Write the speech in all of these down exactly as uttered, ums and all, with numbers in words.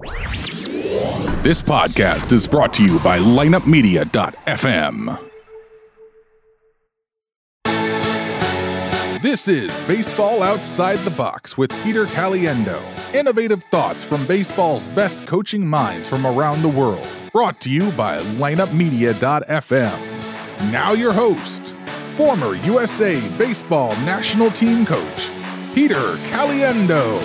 This podcast is brought to you by lineup media dot f m. This is Baseball Outside the Box with Peter Caliendo. Innovative thoughts from baseball's best coaching minds from around the world. Brought to you by lineup media dot f m. Now your host, former U S A Baseball National Team Coach, Peter Caliendo.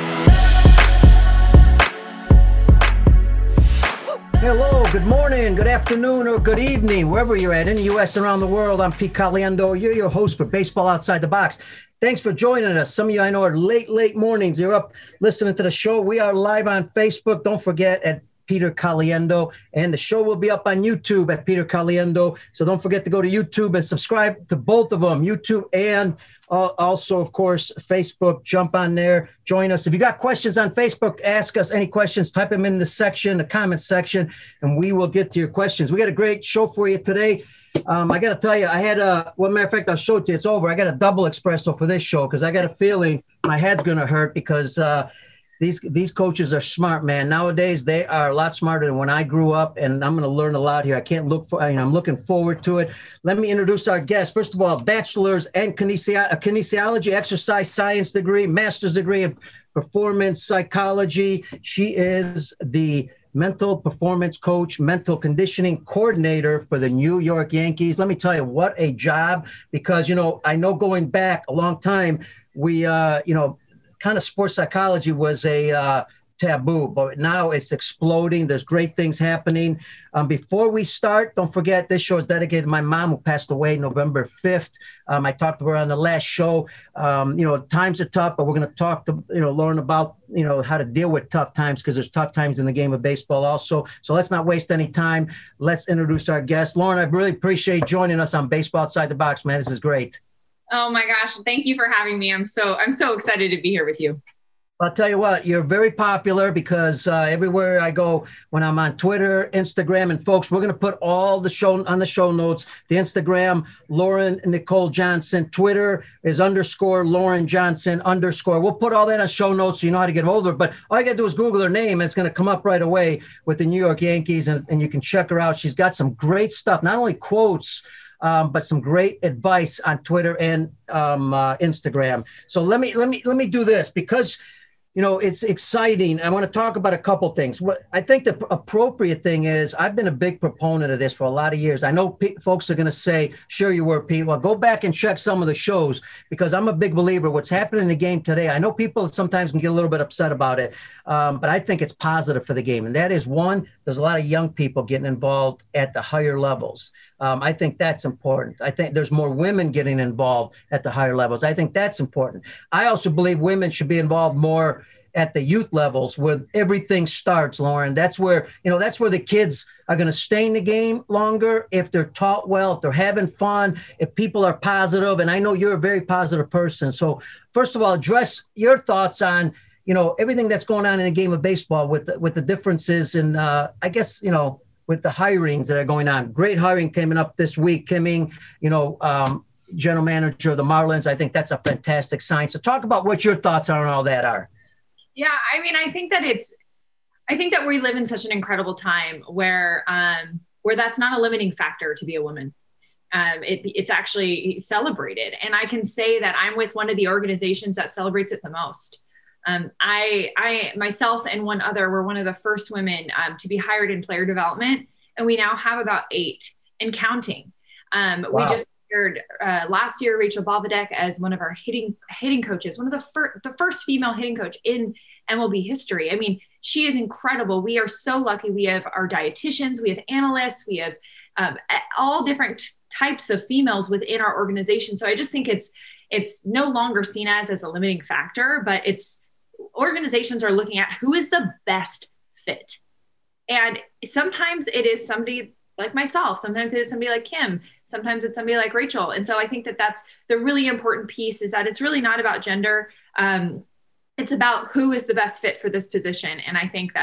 Hello, good morning, good afternoon, or good evening, wherever you're at in the U S and around the world. I'm Pete Caliendo. You're your host for Baseball Outside the Box. Thanks for joining us. Some of you I know are late, late mornings. You're up listening to the show. We are live on Facebook. Don't forget at Peter Caliendo, and the show will be up on YouTube at Peter Caliendo. So don't forget to go to YouTube and subscribe to both of them, YouTube and uh, also, of course, Facebook. Jump on there, join us. If you got questions on Facebook, ask us any questions. Type them in the section, the comment section, and we will get to your questions. We got a great show for you today. Um, I got to tell you, I had a, well, matter of fact, I'll show it to you. It's over. I got a double espresso for this show because I got a feeling my head's going to hurt because uh, These these coaches are smart, man. Nowadays, they are a lot smarter than when I grew up, and I'm going to learn a lot here. I can't look for, you know, I'm looking forward to it. Let me introduce our guest. First of all, bachelor's and kinesi- kinesiology, exercise science degree, master's degree in performance psychology. She is the mental performance coach, mental conditioning coordinator for the New York Yankees. Let me tell you, what a job, because, you know, I know going back a long time, we, uh, you know, kind of sports psychology was a uh, taboo, but now it's exploding. There's great things happening. Um, before we start, don't forget this show is dedicated to my mom who passed away November fifth. Um, I talked to her on the last show. Um, you know, times are tough, but we're going to talk to, you know, learn about, you know, how to deal with tough times because there's tough times in the game of baseball also. So let's not waste any time. Let's introduce our guest. Lauren, I really appreciate joining us on Baseball Outside the Box, man. This is great. Oh my gosh. Thank you for having me. I'm so, I'm so excited to be here with you. I'll tell you what, you're very popular because uh, everywhere I go, when I'm on Twitter, Instagram, and folks, we're going to put all the show on the show notes. The Instagram, Lauren Nicole Johnson. Twitter is underscore Lauren Johnson underscore. We'll put all that on show notes so you know how to get hold of her. But all you got to do is Google her name, and it's going to come up right away with the New York Yankees, and, and you can check her out. She's got some great stuff, not only quotes, Um, but some great advice on Twitter and um, uh, Instagram. So let me let me let me do this because, you know, it's exciting. I want to talk about a couple things. What I think the appropriate thing is, I've been a big proponent of this for a lot of years. I know pe- folks are going to say, sure you were, Pete. Well, go back and check some of the shows because I'm a big believer. What's happening in the game today, I know people sometimes can get a little bit upset about it, um, but I think it's positive for the game. And that is, one, there's a lot of young people getting involved at the higher levels. Um, I think that's important. I think there's more women getting involved at the higher levels. I think that's important. I also believe women should be involved more at the youth levels where everything starts, Lauren. That's where, you know, that's where the kids are going to stay in the game longer if they're taught well, if they're having fun, if people are positive. And I know you're a very positive person. So first of all, address your thoughts on, you know, everything that's going on in the game of baseball with the, with the differences in, uh, I guess, you know, with the hirings that are going on. Great hiring coming up this week. Kimming, you know, um, general manager of the Marlins. I think that's a fantastic sign. So talk about what your thoughts on all that are. Yeah. I mean, I think that it's, I think that we live in such an incredible time where, um, where that's not a limiting factor to be a woman. Um, it, it's actually celebrated. And I can say that I'm with one of the organizations that celebrates it the most. Um, I, I, myself and one other were one of the first women um, to be hired in player development. And we now have about eight and counting. Um, wow. We just hired uh, last year, Rachel Balvadek as one of our hitting, hitting coaches, one of the first, the first female hitting coach in M L B history. I mean, she is incredible. We are so lucky. We have our dietitians, we have analysts, we have um, all different types of females within our organization. So I just think it's, it's no longer seen as, as a limiting factor, but it's, organizations are looking at who is the best fit. And sometimes it is somebody like myself. Sometimes it is somebody like Kim. Sometimes it's somebody like Rachel. And so I think that that's the really important piece, is that it's really not about gender. Um, it's about who is the best fit for this position. And I think that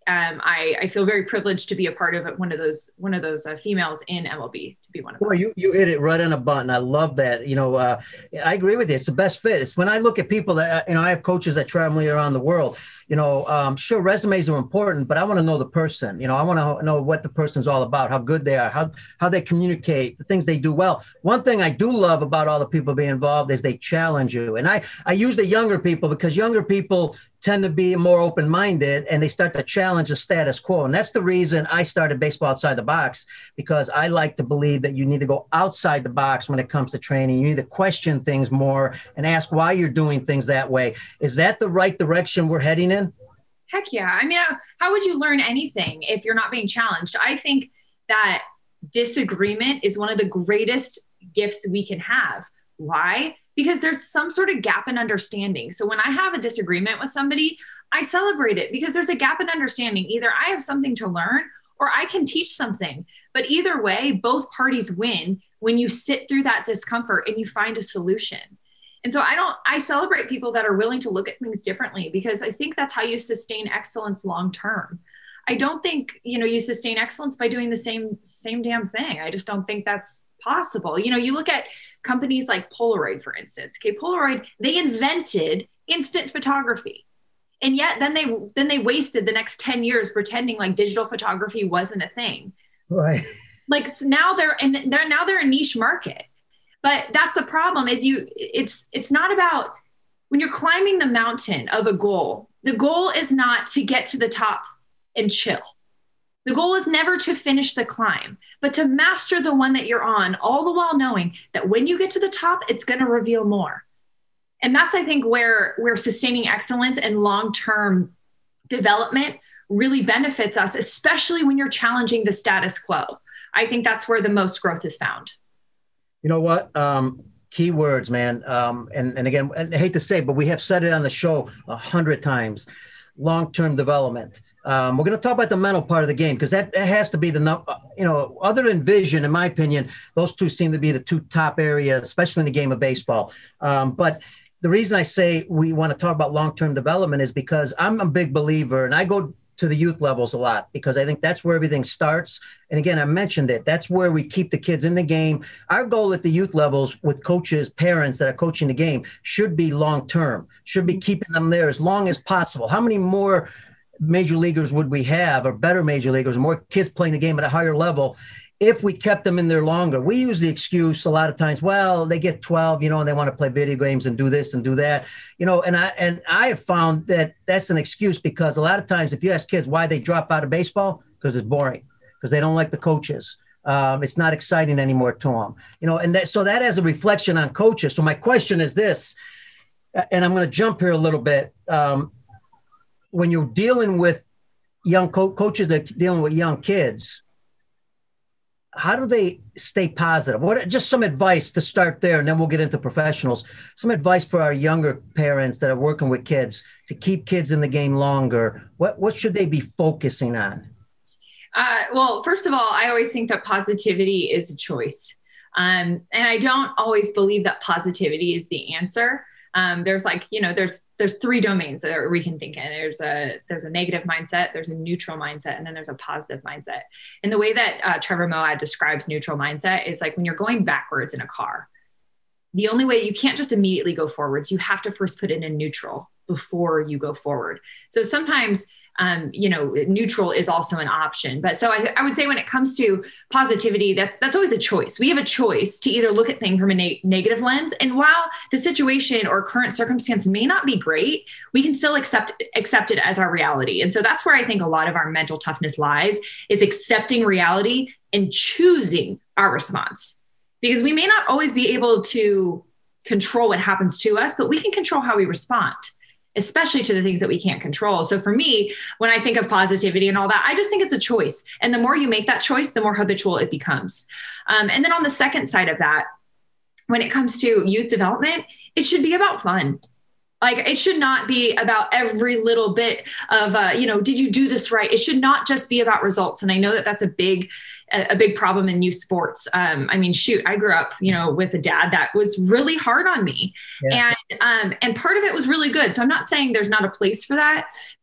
um, I, I feel very privileged to be a part of one of those one of those uh, females in M L B, to be one of them. Well, you, you hit it right on a button. I love that. You know, uh, I agree with you. It's the best fit. It's when I look at people that, you know, I have coaches that travel around the world. You know, um, sure, resumes are important, but I want to know the person. You know, I want to know what the person's all about, how good they are, how how they communicate, the things they do well. One thing I do love about all the people being involved is they challenge you. And I, I use the younger people because younger people tend to be more open-minded and they start to challenge the status quo. And that's the reason I started Baseball Outside the Box, because I like to believe that you need to go outside the box when it comes to training. You need to question things more and ask why you're doing things that way. Is that the right direction we're heading in? Heck yeah. I mean, how would you learn anything if you're not being challenged? I think that disagreement is one of the greatest gifts we can have. Why? Because there's some sort of gap in understanding. So when I have a disagreement with somebody, I celebrate it because there's a gap in understanding. Either I have something to learn or I can teach something. But either way, both parties win when you sit through that discomfort and you find a solution. And so I don't, I celebrate people that are willing to look at things differently, because I think that's how you sustain excellence long-term. I don't think, you know, you sustain excellence by doing the same, same damn thing. I just don't think that's possible. You know, you look at companies like Polaroid, for instance. Okay, Polaroid, they invented instant photography. And yet then they, then they wasted the next ten years pretending like digital photography wasn't a thing. Right. Like so now they're, and they're, now they're a niche market. But that's the problem is you, it's, it's not about when you're climbing the mountain of a goal, the goal is not to get to the top and chill. The goal is never to finish the climb, but to master the one that you're on, all the while knowing that when you get to the top, it's going to reveal more. And that's, I think, where, where sustaining excellence and long-term development really benefits us, especially when you're challenging the status quo. I think that's where the most growth is found. You know what? Um, key words, man. Um, and, and again, I hate to say it, but we have said it on the show a hundred times, long-term development. Um, we're going to talk about the mental part of the game, because that, that has to be the, you know, other than vision, in my opinion, those two seem to be the two top areas, especially in the game of baseball. Um, but the reason I say we want to talk about long-term development is because I'm a big believer, and I go to the youth levels a lot because I think that's where everything starts. And again, I mentioned it. That's where we keep the kids in the game. Our goal at the youth levels with coaches, parents that are coaching the game should be long-term, should be keeping them there as long as possible. How many more major leaguers would we have, or better major leaguers, more kids playing the game at a higher level if we kept them in there longer? We use the excuse a lot of times, well, they get twelve, you know, and they want to play video games and do this and do that, you know, and I, and I have found that that's an excuse, because a lot of times if you ask kids why they drop out of baseball, because it's boring, because they don't like the coaches. Um, it's not exciting anymore to them, you know, and that, so that has a reflection on coaches. So my question is this, and I'm going to jump here a little bit. Um, when you're dealing with young co- coaches that are dealing with young kids, how do they stay positive? What, just some advice to start there, and then we'll get into professionals. Some advice for our younger parents that are working with kids to keep kids in the game longer. What, what should they be focusing on? Uh, well, first of all, I always think that positivity is a choice. Um, and I don't always believe that positivity is the answer. Um, there's like, you know, there's, there's three domains that we can think in. There's a, there's a negative mindset, there's a neutral mindset, and then there's a positive mindset. And the way that uh, Trevor Moawad describes neutral mindset is like when you're going backwards in a car, the only way, you can't just immediately go forwards. You have to first put it in neutral before you go forward. So sometimes, um, you know, neutral is also an option. But so I, I would say when it comes to positivity, that's, that's always a choice. We have a choice to either look at things from a na- negative lens. And while the situation or current circumstance may not be great, we can still accept, accept it as our reality. And so that's where I think a lot of our mental toughness lies, is accepting reality and choosing our response. Because we may not always be able to control what happens to us, but we can control how we respond, especially to the things that we can't control. So for me, when I think of positivity and all that, I just think it's a choice. And the more you make that choice, the more habitual it becomes. Um, and then on the second side of that, when it comes to youth development, it should be about fun. Like, it should not be about every little bit of, uh, you know, did you do this right? It should not just be about results. And I know that that's a big, a big problem in youth sports. Um, I mean, shoot, I grew up, you know, with a dad that was really hard on me. Yeah. And, um, and part of it was really good. So I'm not saying there's not a place for that, but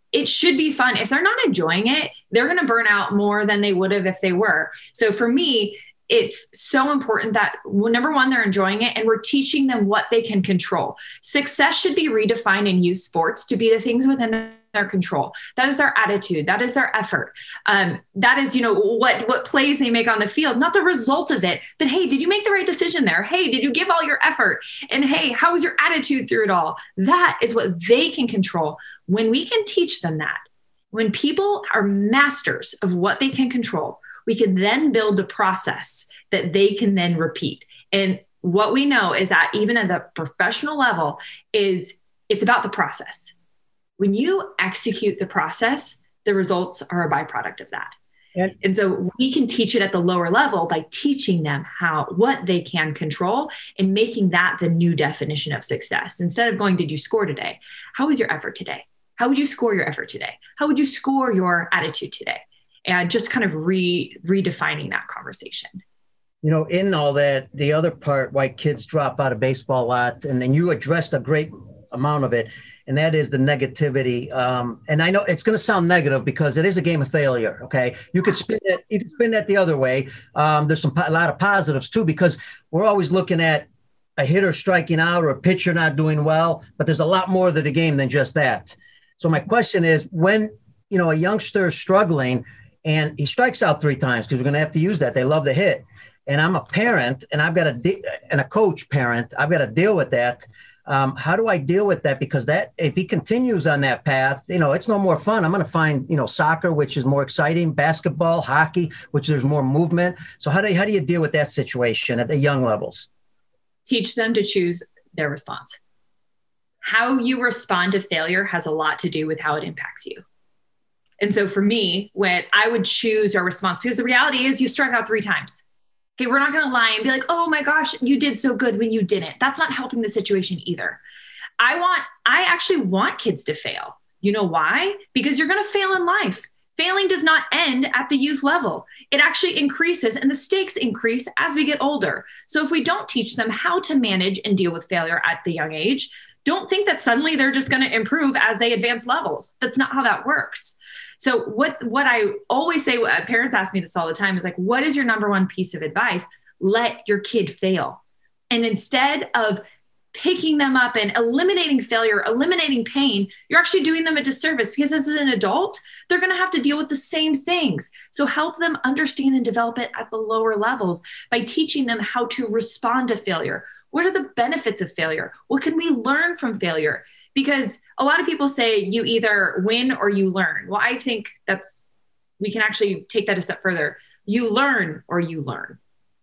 it should be fun. If they're not enjoying it, they're going to burn out more than they would have if they were. So for me, it's so important that, well, number one, they're enjoying it, and we're teaching them what they can control. Success should be redefined in youth sports to be the things within their control. That is their attitude. That is their effort. Um, that is, you know, what, what plays they make on the field, not the result of it, but hey, did you make the right decision there? Hey, did you give all your effort? And hey, how was your attitude through it all? That is what they can control. When we can teach them that, when people are masters of what they can control, we can then build a process that they can then repeat. And what we know is that even at the professional level is it's about the process. When you execute the process, the results are a byproduct of that. And, and so we can teach it at the lower level by teaching them how, what they can control and making that the new definition of success. Instead of going, did you score today? How was your effort today? How would you score your effort today? How would you score your attitude today? And just kind of re redefining that conversation. You know, in all that, the other part, why kids drop out of baseball a lot, and then you addressed a great amount of it, and that is the negativity. Um, and I know it's going to sound negative because it is a game of failure. Okay, you could spin it, you could spin that the other way. Um, there's some a lot of positives too, because we're always looking at a hitter striking out or a pitcher not doing well, but there's a lot more to the game than just that. So my question is, when you know a youngster is struggling and he strikes out three times, because we're going to have to use that. They love to hit. And I'm a parent, and I've got to, de- and a coach parent, I've got to deal with that. Um, how do I deal with that? Because that, if he continues on that path, you know, it's no more fun. I'm going to find, you know, soccer, which is more exciting, basketball, hockey, which there's more movement. So how do you, how do you deal with that situation at the young levels? Teach them to choose their response. How you respond to failure has a lot to do with how it impacts you. And so for me, when I would choose our response, because the reality is you struck out three times. Okay, we're not going to lie and be like, oh my gosh, you did so good when you didn't. That's not helping the situation either. I want, I actually want kids to fail. You know why? Because you're going to fail in life. Failing does not end at the youth level. It actually increases, and the stakes increase as we get older. So if we don't teach them how to manage and deal with failure at the young age, don't think that suddenly they're just going to improve as they advance levels. That's not how that works. So what, what I always say, parents ask me this all the time, is like, what is your number one piece of advice? Let your kid fail. And instead of picking them up and eliminating failure, eliminating pain, you're actually doing them a disservice, because as an adult, they're going to have to deal with the same things. So help them understand and develop it at the lower levels by teaching them how to respond to failure. What are the benefits of failure? What can we learn from failure? Because a lot of people say you either win or you learn. Well, I think that's, we can actually take that a step further. You learn or you learn.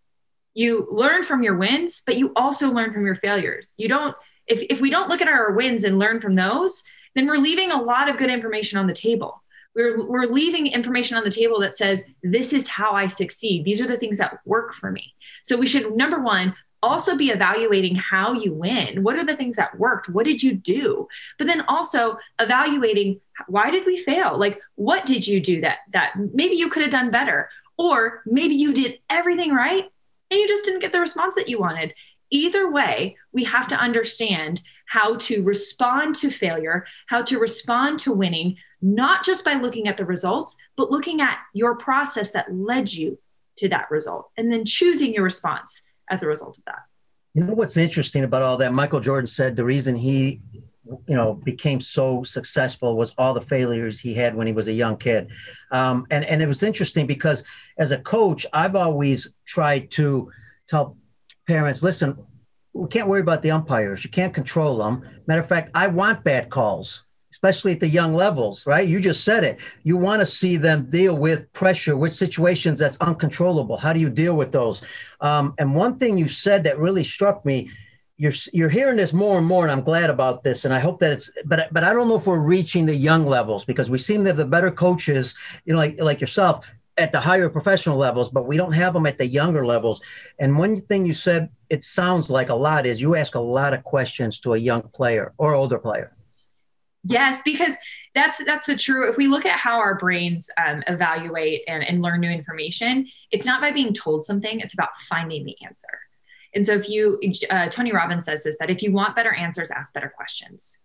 You learn from your wins, but you also learn from your failures. You don't, if, if we don't look at our wins and learn from those, then we're leaving a lot of good information on the table. We're, we're leaving information on the table that says, this is how I succeed. These are the things that work for me. So we should, number one, also be evaluating how you win. What are the things that worked? What did you do? But then also evaluating, why did we fail? Like, what did you do that, that maybe you could have done better? Or maybe you did everything right and you just didn't get the response that you wanted. Either way, we have to understand how to respond to failure, how to respond to winning, not just by looking at the results, but looking at your process that led you to that result, and then choosing your response as a result of that. You know what's interesting about all that? Michael Jordan said the reason he, you know, became so successful was all the failures he had when he was a young kid. Um, and, and it was interesting because as a coach, I've always tried to tell parents, listen, we can't worry about the umpires. You can't control them. Matter of fact, I want bad calls, especially at the young levels, right? You just said it. You want to see them deal with pressure, with situations that's uncontrollable. How do you deal with those? Um, and one thing you said that really struck me, you're you're hearing this more and more, and I'm glad about this. And I hope that it's, but but I don't know if we're reaching the young levels, because we seem to have the better coaches, you know, like like yourself, at the higher professional levels, but we don't have them at the younger levels. And one thing you said, it sounds like a lot, is you ask a lot of questions to a young player or older player. Yes, because that's that's the true. If we look at how our brains um, evaluate and, and learn new information, it's not by being told something, it's about finding the answer. And so if you, uh, Tony Robbins says this, that if you want better answers, ask better questions.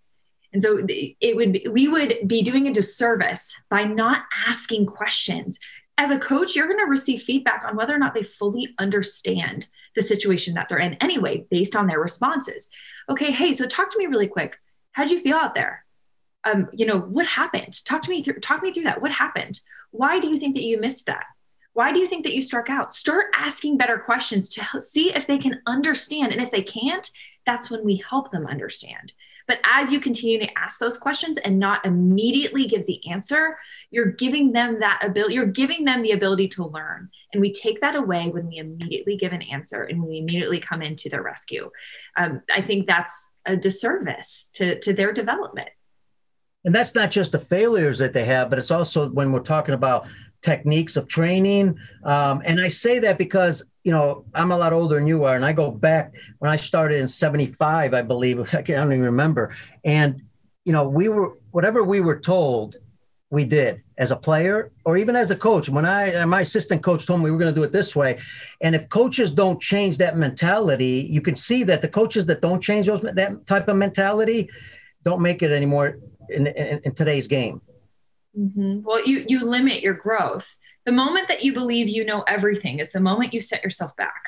And so it would be, we would be doing a disservice by not asking questions. As a coach, you're going to receive feedback on whether or not they fully understand the situation that they're in anyway, based on their responses. Okay, hey, so talk to me really quick. How'd you feel out there? Um, you know, what happened? Talk to me through, talk me through that. What happened? Why do you think that you missed that? Why do you think that you struck out? Start asking better questions to see if they can understand. And if they can't, that's when we help them understand. But as you continue to ask those questions and not immediately give the answer, you're giving them that ability, you're giving them the ability to learn. And we take that away when we immediately give an answer and we immediately come into their rescue. Um, I think that's a disservice to, to their development. And that's not just the failures that they have, but it's also when we're talking about techniques of training. Um, and I say that because, you know, I'm a lot older than you are. And I go back when I started in seventy-five, I believe, I don't even remember. And, you know, we were, whatever we were told, we did as a player or even as a coach. When I, my assistant coach told me we were going to do it this way. And if coaches don't change that mentality, you can see that the coaches that don't change those, that type of mentality don't make it anymore in, in, in today's game. Mm-hmm. Well, you, you limit your growth. The moment that you believe you know everything is the moment you set yourself back.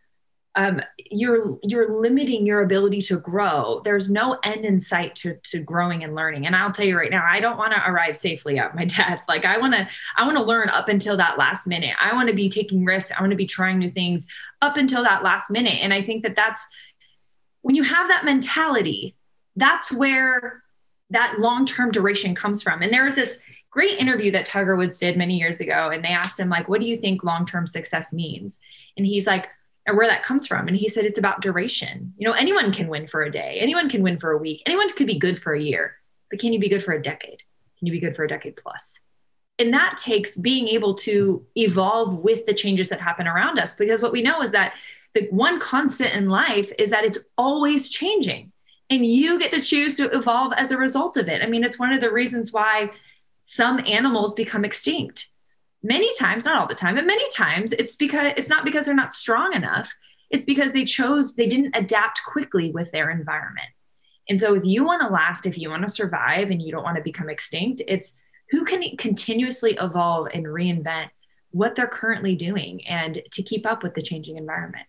Um, you're, you're limiting your ability to grow. There's no end in sight to, to growing and learning. And I'll tell you right now, I don't want to arrive safely at my death. Like I want to, I want to learn up until that last minute. I want to be taking risks. I want to be trying new things up until that last minute. And I think that that's when you have that mentality, that's where that long-term duration comes from. And there was this great interview that Tiger Woods did many years ago. And they asked him, like, what do you think long-term success means? And he's like, or where that comes from. And he said, it's about duration. You know, anyone can win for a day. Anyone can win for a week. Anyone could be good for a year, but can you be good for a decade? Can you be good for a decade plus? And that takes being able to evolve with the changes that happen around us. Because what we know is that the one constant in life is that it's always changing. And you get to choose to evolve as a result of it. I mean, it's one of the reasons why some animals become extinct. Many times, not all the time, but many times it's because it's not because they're not strong enough. It's because they chose, they didn't adapt quickly with their environment. And so if you want to last, if you want to survive and you don't want to become extinct, it's who can continuously evolve and reinvent what they're currently doing and to keep up with the changing environment.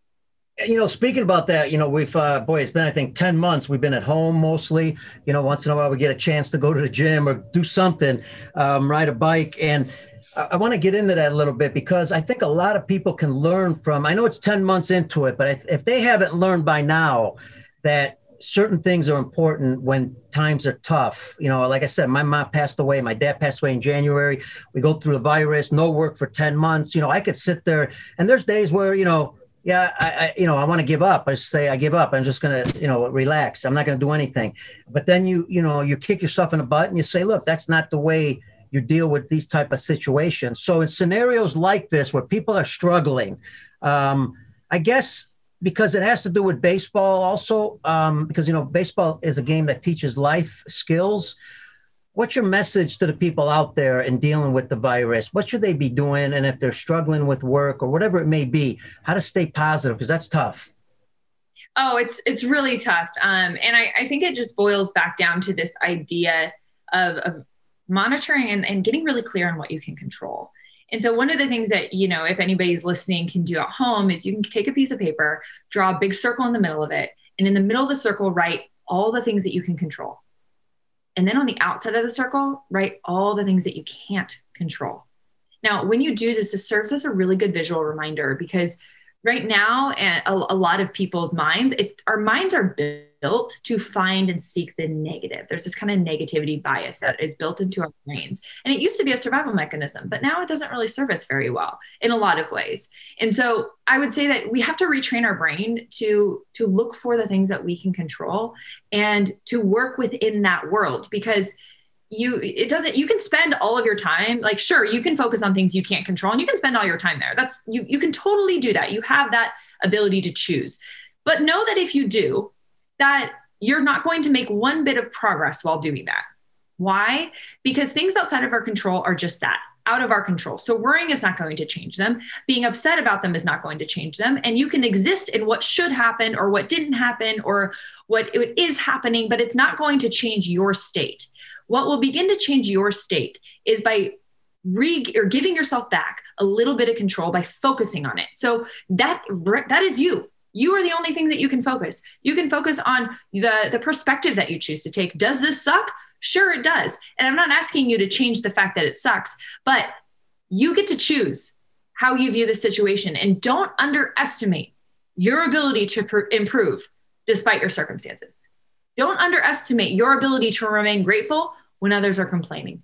You know, speaking about that, you know, we've, uh, boy, it's been, I think, ten months. We've been at home mostly. You know, once in a while we get a chance to go to the gym or do something, um, ride a bike. And I, I want to get into that a little bit because I think a lot of people can learn from, I know it's ten months into it, but if, if they haven't learned by now that certain things are important when times are tough. You know, like I said, my mom passed away. My dad passed away in January. We go through the virus, no work for ten months. You know, I could sit there and there's days where, you know, yeah, I, I you know, I want to give up. I just say I give up. I'm just going to, you know, relax. I'm not going to do anything. But then you, you know, you kick yourself in the butt and you say, look, that's not the way you deal with these type of situations. So in scenarios like this, where people are struggling, um, I guess because it has to do with baseball also, um, because, you know, baseball is a game that teaches life skills. What's your message to the people out there in dealing with the virus? What should they be doing? And if they're struggling with work or whatever it may be, how to stay positive, because that's tough. Oh, it's it's really tough. Um, and I, I think it just boils back down to this idea of, of monitoring and, and getting really clear on what you can control. And so one of the things that, you know, if anybody's listening can do at home is you can take a piece of paper, draw a big circle in the middle of it. And in the middle of the circle, write all the things that you can control. And then on the outside of the circle, write all the things that you can't control. Now, when you do this, this serves as a really good visual reminder because right now, a, a lot of people's minds, it, our minds are built to find and seek the negative. There's this kind of negativity bias that is built into our brains. And it used to be a survival mechanism, but now it doesn't really serve us very well in a lot of ways. And so I would say that we have to retrain our brain to, to look for the things that we can control and to work within that world because you, it doesn't, you can spend all of your time, like, sure, you can focus on things you can't control and you can spend all your time there. That's, you, you can totally do that. You have that ability to choose, but know that if you do, that you're not going to make one bit of progress while doing that. Why? Because things outside of our control are just that. out of our control. So worrying is not going to change them. Being upset about them is not going to change them. And you can exist in what should happen or what didn't happen or what it is happening, but it's not going to change your state. What will begin to change your state is by re or giving yourself back a little bit of control by focusing on it. So that, that is you. You are the only thing that you can focus. You can focus on the, the perspective that you choose to take. Does this suck? Sure, it does. And I'm not asking you to change the fact that it sucks, but you get to choose how you view the situation, and don't underestimate your ability to pr- improve despite your circumstances. Don't underestimate your ability to remain grateful when others are complaining,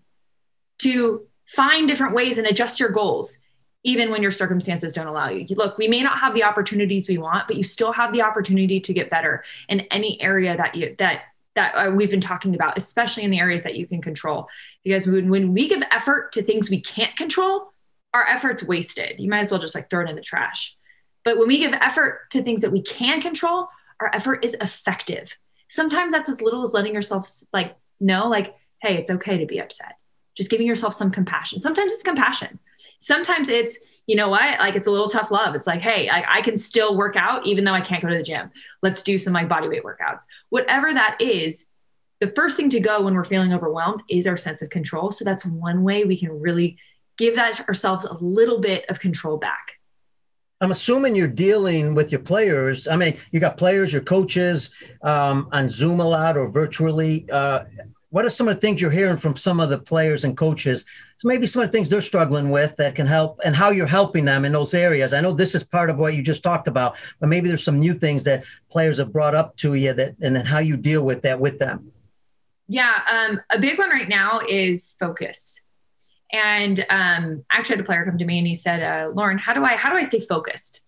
to find different ways and adjust your goals, even when your circumstances don't allow you. Look, we may not have the opportunities we want, but you still have the opportunity to get better in any area that you, that that uh, we've been talking about, especially in the areas that you can control. Because when, when we give effort to things we can't control, our effort's wasted. You might as well just like throw it in the trash. But when we give effort to things that we can control, our effort is effective. Sometimes that's as little as letting yourself like know, like, hey, it's okay to be upset. Just giving yourself some compassion. Sometimes it's compassion. Sometimes it's, you know what, like it's a little tough love. It's like, hey, I, I can still work out even though I can't go to the gym. Let's do some like body weight workouts. Whatever that is, the first thing to go when we're feeling overwhelmed is our sense of control. So that's one way we can really give that ourselves a little bit of control back. I'm assuming you're dealing with your players. I mean, you got players, your coaches um, on Zoom a lot or virtually. Uh, What are some of the things you're hearing from some of the players and coaches? So maybe some of the things they're struggling with that can help, and how you're helping them in those areas. I know this is part of what you just talked about, but maybe there's some new things that players have brought up to you that, and then how you deal with that with them. Yeah. Um, a big one right now is focus. And um, I actually had a player come to me and he said, uh, Lauren, how do I, how do I stay focused?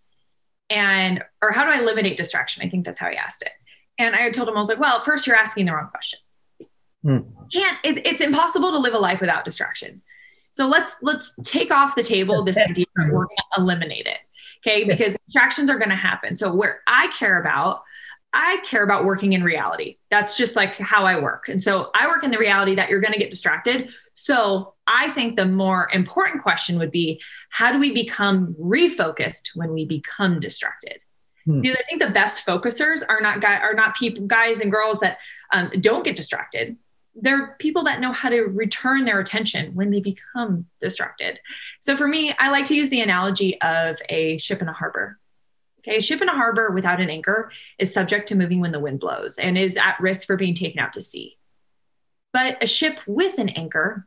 And, or how do I eliminate distraction? I think that's how he asked it. And I told him, I was like, well, first you're asking the wrong question. Hmm. Can't, it, it's impossible to live a life without distraction. So let's, let's take off the table this idea that we're going to eliminate it. Okay. Because distractions are going to happen. So where I care about, I care about working in reality. That's just like how I work. And so I work in the reality that you're going to get distracted. So I think the more important question would be, how do we become refocused when we become distracted? Hmm. Because I think the best focusers are not guy, are not people, guys and girls that um, don't get distracted. They're people that know how to return their attention when they become distracted. So for me, I like to use the analogy of a ship in a harbor. Okay, a ship in a harbor without an anchor is subject to moving when the wind blows and is at risk for being taken out to sea. But a ship with an anchor,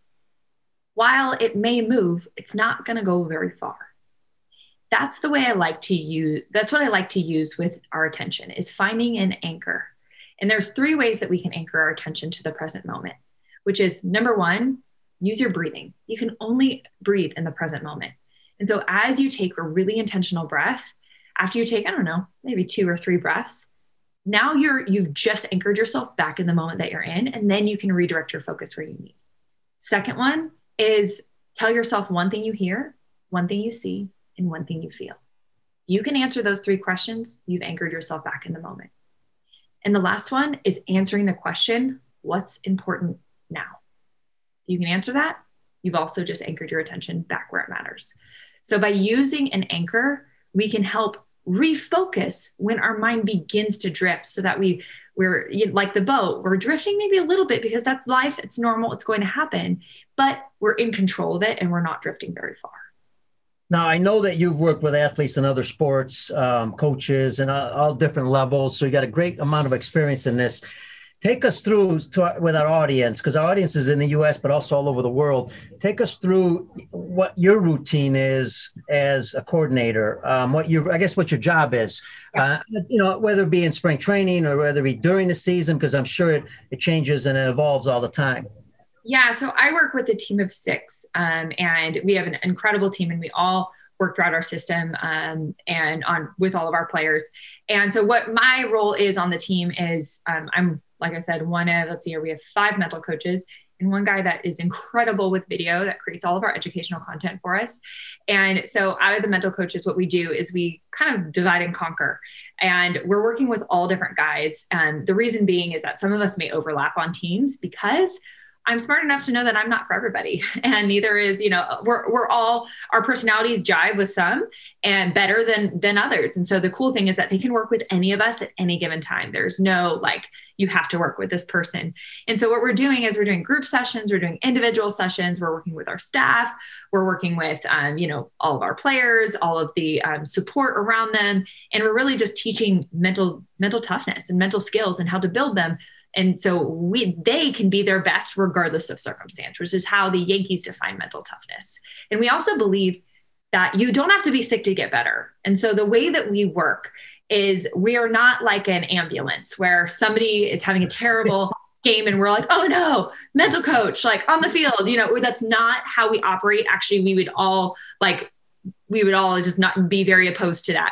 while it may move, it's not going to go very far. That's the way I like to use, that's what I like to use with our attention, is finding an anchor. And there's three ways that we can anchor our attention to the present moment, which is number one, use your breathing. You can only breathe in the present moment. And so as you take a really intentional breath, after you take, I don't know, maybe two or three breaths, now you're, you've just anchored yourself back in the moment that you're in, and then you can redirect your focus where you need. Second one is tell yourself one thing you hear, one thing you see, and one thing you feel. You can answer those three questions, you've anchored yourself back in the moment. And the last one is answering the question, what's important now? You can answer that. You've also just anchored your attention back where it matters. So by using an anchor, we can help refocus when our mind begins to drift, so that we, we're like the boat, we're drifting maybe a little bit because that's life. It's normal. It's going to happen, but we're in control of it and we're not drifting very far. Now, I know that you've worked with athletes in other sports, um, coaches, and all, all different levels. So you got a great amount of experience in this. Take us through to our, with our audience, because our audience is in the U S, but also all over the world. Take us through what your routine is as a coordinator, um, what your, I guess what your job is, uh, you know, whether it be in spring training or whether it be during the season, because I'm sure it, it changes and it evolves all the time. Yeah, so I work with a team of six, um, and we have an incredible team, and we all work throughout our system um, and on with all of our players. And so what my role is on the team is um, I'm, like I said, one of, let's see here, we have five mental coaches and one guy that is incredible with video that creates all of our educational content for us. And so out of the mental coaches, what we do is we kind of divide and conquer, and we're working with all different guys. And the reason being is that some of us may overlap on teams because I'm smart enough to know that I'm not for everybody, and neither is, you know, we're, we're all, our personalities jive with some and better than, than others. And so the cool thing is that they can work with any of us at any given time. There's no, like, you have to work with this person. And so what we're doing is we're doing group sessions, we're doing individual sessions, we're working with our staff, we're working with, um, you know, all of our players, all of the um, support around them. And we're really just teaching mental, mental toughness and mental skills and how to build them. And so we, they can be their best regardless of circumstance, which is how the Yankees define mental toughness. And we also believe that you don't have to be sick to get better. And so the way that we work is we are not like an ambulance where somebody is having a terrible game and we're like, oh no, mental coach, like on the field, you know, that's not how we operate. Actually, we would all like, we would all just not be very opposed to that.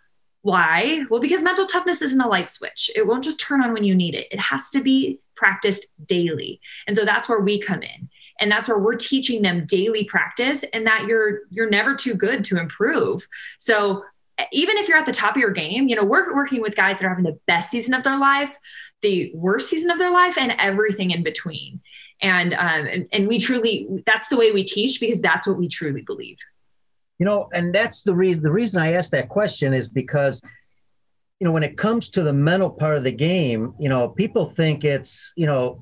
Why? Well, because mental toughness isn't a light switch. It won't just turn on when you need it. It has to be practiced daily. And so that's where we come in. And that's where we're teaching them daily practice, and that you're, you're never too good to improve. So even if you're at the top of your game, you know, we're working with guys that are having the best season of their life, the worst season of their life, and everything in between. And, um, and, and we truly, that's the way we teach, because that's what we truly believe. You know, and that's the reason, the reason I asked that question is because, you know, when it comes to the mental part of the game, you know, people think it's, you know,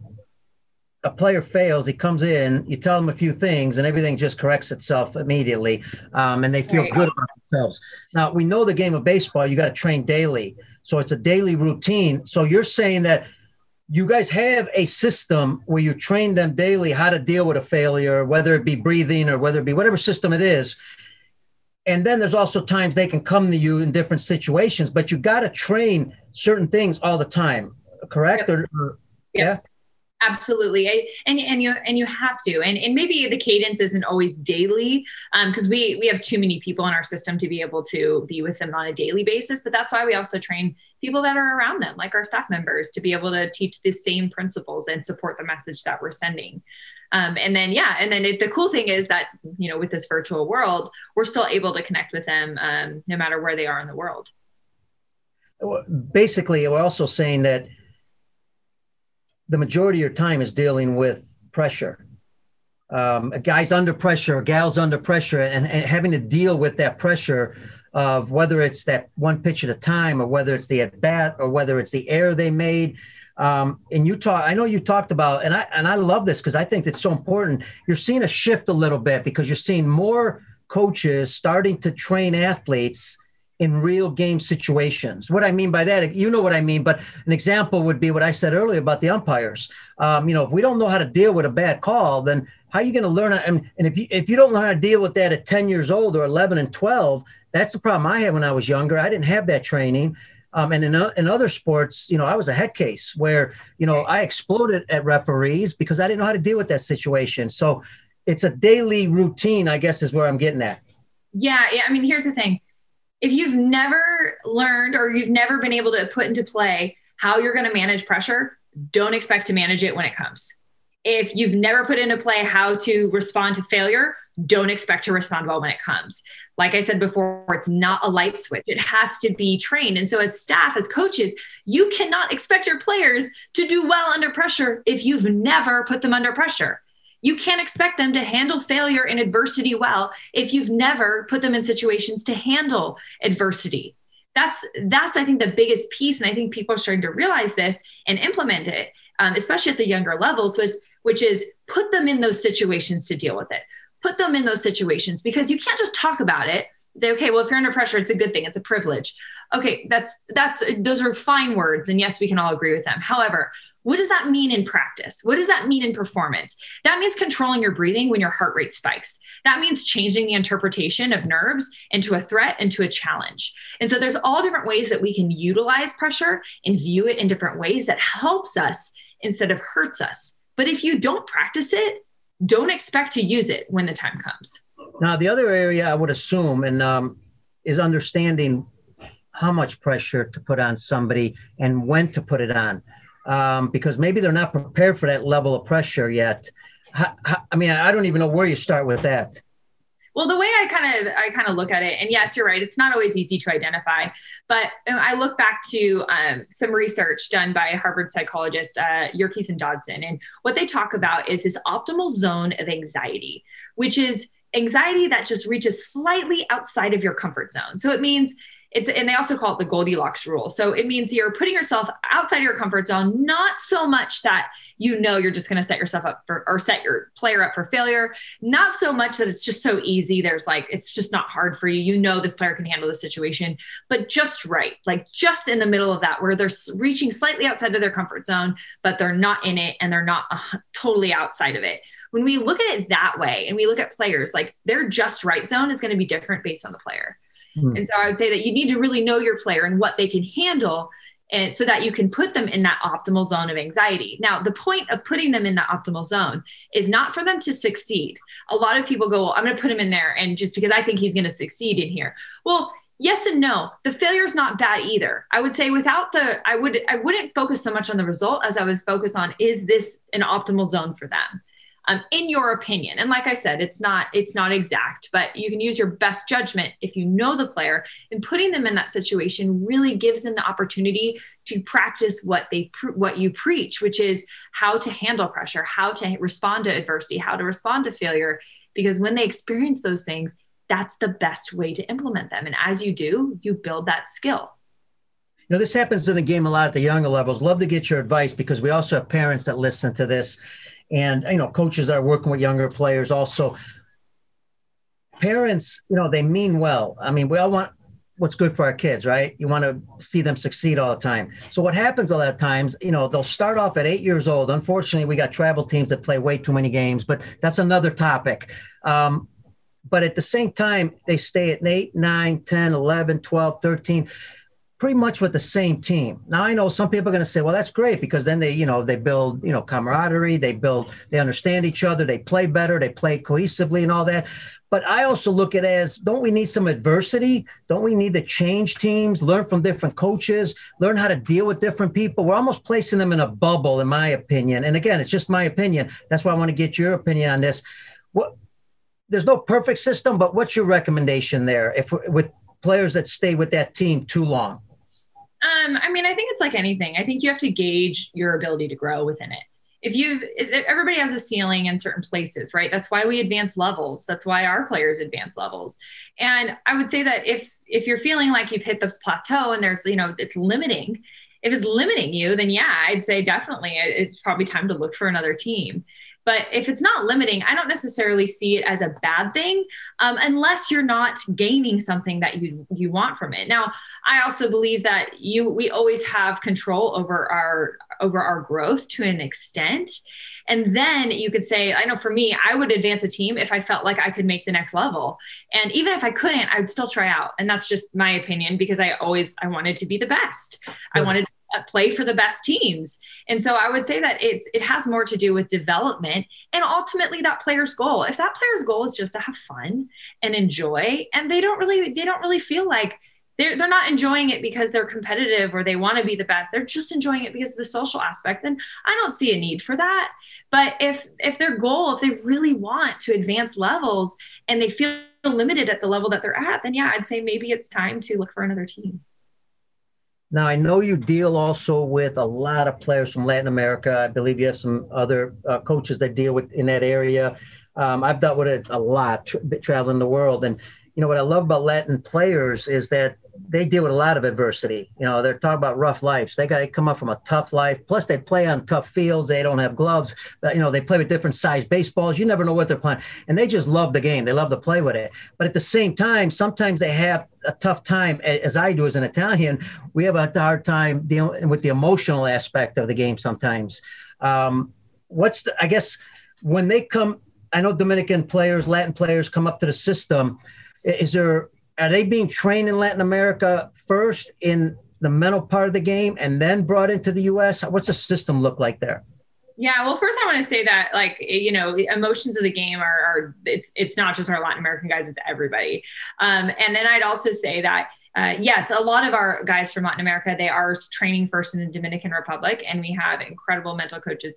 a player fails, he comes in, you tell them a few things and everything just corrects itself immediately. Um, and they feel Right. good about themselves. Now, we know the game of baseball, you got to train daily. So it's a daily routine. So you're saying that you guys have a system where you train them daily how to deal with a failure, whether it be breathing or whether it be whatever system it is. And then there's also times they can come to you in different situations, but you got to train certain things all the time, correct? Yep. Or, or Yep. yeah. Absolutely. I, and, and you, and you have to, and, and maybe the cadence isn't always daily, um, cause we, we have too many people in our system to be able to be with them on a daily basis. But that's why we also train people that are around them, like our staff members, to be able to teach the same principles and support the message that we're sending. Um, and then, yeah. And then it, the cool thing is that, you know, with this virtual world, we're still able to connect with them, um, no matter where they are in the world. Basically, we're also saying that the majority of your time is dealing with pressure. Um, a guy's under pressure, a gal's under pressure, and, and having to deal with that pressure of whether it's that one pitch at a time, or whether it's the at bat, or whether it's the error they made. Um, and you talk, I know you talked about, and I and I love this because I think it's so important. You're seeing a shift a little bit because you're seeing more coaches starting to train athletes in real game situations. What I mean by that, you know what I mean, but an example would be what I said earlier about the umpires. Um, you know, if we don't know how to deal with a bad call, then how are you going to learn? And, and if you, if you don't know how to deal with that at ten years old or eleven and twelve, that's the problem I had when I was younger. I didn't have that training. Um, and in, in other sports, you know, I was a head case where, you know, I exploded at referees because I didn't know how to deal with that situation. So it's a daily routine, I guess, is where I'm getting at. Yeah. Yeah. I mean, here's the thing. If you've never learned or you've never been able to put into play how you're going to manage pressure, don't expect to manage it when it comes. If you've never put into play how to respond to failure, don't expect to respond well when it comes. Like I said before, it's not a light switch. It has to be trained. And so as staff, as coaches, you cannot expect your players to do well under pressure if you've never put them under pressure. You can't expect them to handle failure and adversity well if you've never put them in situations to handle adversity. That's, that's I think, the biggest piece. And I think people are starting to realize this and implement it, um, especially at the younger levels, which, which is put them in those situations to deal with it. Put them in those situations, because you can't just talk about it. They, okay, well, if you're under pressure, it's a good thing. It's a privilege. Okay, that's, that's, those are fine words. And yes, we can all agree with them. However, what does that mean in practice? What does that mean in performance? That means controlling your breathing when your heart rate spikes. That means changing the interpretation of nerves into a threat, into a challenge. And so there's all different ways that we can utilize pressure and view it in different ways that helps us instead of hurts us. But if you don't practice it, don't expect to use it when the time comes. Now, the other area I would assume and um, is understanding how much pressure to put on somebody and when to put it on. Um, because maybe they're not prepared for that level of pressure yet. How, how, I mean, I don't even know where you start with that. Well, the way I kind of I kind of look at it, and yes, you're right, it's not always easy to identify, but I look back to um, some research done by Harvard psychologist uh, Yerkes and Dodson, and what they talk about is this optimal zone of anxiety, which is anxiety that just reaches slightly outside of your comfort zone. So it means it's, and they also call it the Goldilocks rule. So it means you're putting yourself outside of your comfort zone, not so much that you know you're just going to set yourself up for, or set your player up for failure. Not so much that it's just so easy. There's like, it's just not hard for you. You know, this player can handle the situation, but just right. Like just in the middle of that, where they're reaching slightly outside of their comfort zone, but they're not in it and they're not uh, totally outside of it. When we look at it that way and we look at players, like their just right zone is going to be different based on the player. Mm. And so I would say that you need to really know your player and what they can handle, and so that you can put them in that optimal zone of anxiety. Now, the point of putting them in that optimal zone is not for them to succeed. A lot of people go, well, I'm going to put him in there, and just because I think he's going to succeed in here. Well, yes and no. The failure is not bad either. I would say without the, I would, I wouldn't focus so much on the result as I was focused on, is this an optimal zone for them? Um, in your opinion. And like I said, it's not, it's not exact, but you can use your best judgment if you know the player, and putting them in that situation really gives them the opportunity to practice what they, what you preach, which is how to handle pressure, how to respond to adversity, how to respond to failure, because when they experience those things, that's the best way to implement them. And as you do, you build that skill. You know, this happens in the game a lot at the younger levels. Love to get your advice, because we also have parents that listen to this. And, you know, coaches that are working with younger players also. Parents, you know, they mean well. I mean, we all want what's good for our kids, right? You want to see them succeed all the time. So what happens a lot of times, you know, they'll start off at eight years old. Unfortunately, we got travel teams that play way too many games, but that's another topic. Um, but at the same time, they stay at eight, nine, ten, eleven, twelve, thirteen, pretty much with the same team. Now, I know some people are going to say, well, that's great, because then they, you know, they build, you know, camaraderie, they build, they understand each other, they play better, they play cohesively and all that. But I also look at it as, don't we need some adversity? Don't we need to change teams, learn from different coaches, learn how to deal with different people? We're almost placing them in a bubble, in my opinion. And again, it's just my opinion. That's why I want to get your opinion on this. What, there's no perfect system, but what's your recommendation there if with players that stay with that team too long? Um, I mean, I think it's like anything. I think you have to gauge your ability to grow within it. If you've, everybody has a ceiling in certain places, right? That's why we advance levels. That's why our players advance levels. And I would say that if, if you're feeling like you've hit this plateau and there's, you know, it's limiting, if it's limiting you, then yeah, I'd say definitely it's probably time to look for another team. But if it's not limiting, I don't necessarily see it as a bad thing, um, unless you're not gaining something that you you want from it. Now, I also believe that you we always have control over our over our growth to an extent. And then you could say, I know for me, I would advance a team if I felt like I could make the next level. And even if I couldn't, I would still try out. And that's just my opinion, because I always I wanted to be the best. I wanted play for the best teams. And so I would say that it's, it has more to do with development and ultimately that player's goal. If that player's goal is just to have fun and enjoy, and they don't really, they don't really feel like they're, they're not enjoying it because they're competitive or they want to be the best. They're just enjoying it because of the social aspect. Then I don't see a need for that. But if, if their goal, if they really want to advance levels and they feel limited at the level that they're at, then yeah, I'd say maybe it's time to look for another team. Now, I know you deal also with a lot of players from Latin America. I believe you have some other uh, coaches that deal with in that area. Um, I've dealt with it a lot, tra- traveling the world. And, you know, what I love about Latin players is that they deal with a lot of adversity. You know, they're talking about rough lives. They got to come up from a tough life. Plus, they play on tough fields. They don't have gloves. But, you know, they play with different size baseballs. You never know what they're playing. And they just love the game. They love to play with it. But at the same time, sometimes they have a tough time, as I do as an Italian. We have a hard time dealing with the emotional aspect of the game sometimes. Um, what's the, I guess, when they come, I know Dominican players, Latin players come up to the system. Is there, are they being trained in Latin America first in the mental part of the game and then brought into the U S? What's the system look like there? Yeah, well, first I want to say that, like, you know, the emotions of the game are, are it's it's not just our Latin American guys, it's everybody. Um, and then I'd also say that, uh, yes, a lot of our guys from Latin America, they are training first in the Dominican Republic, and we have incredible mental coaches that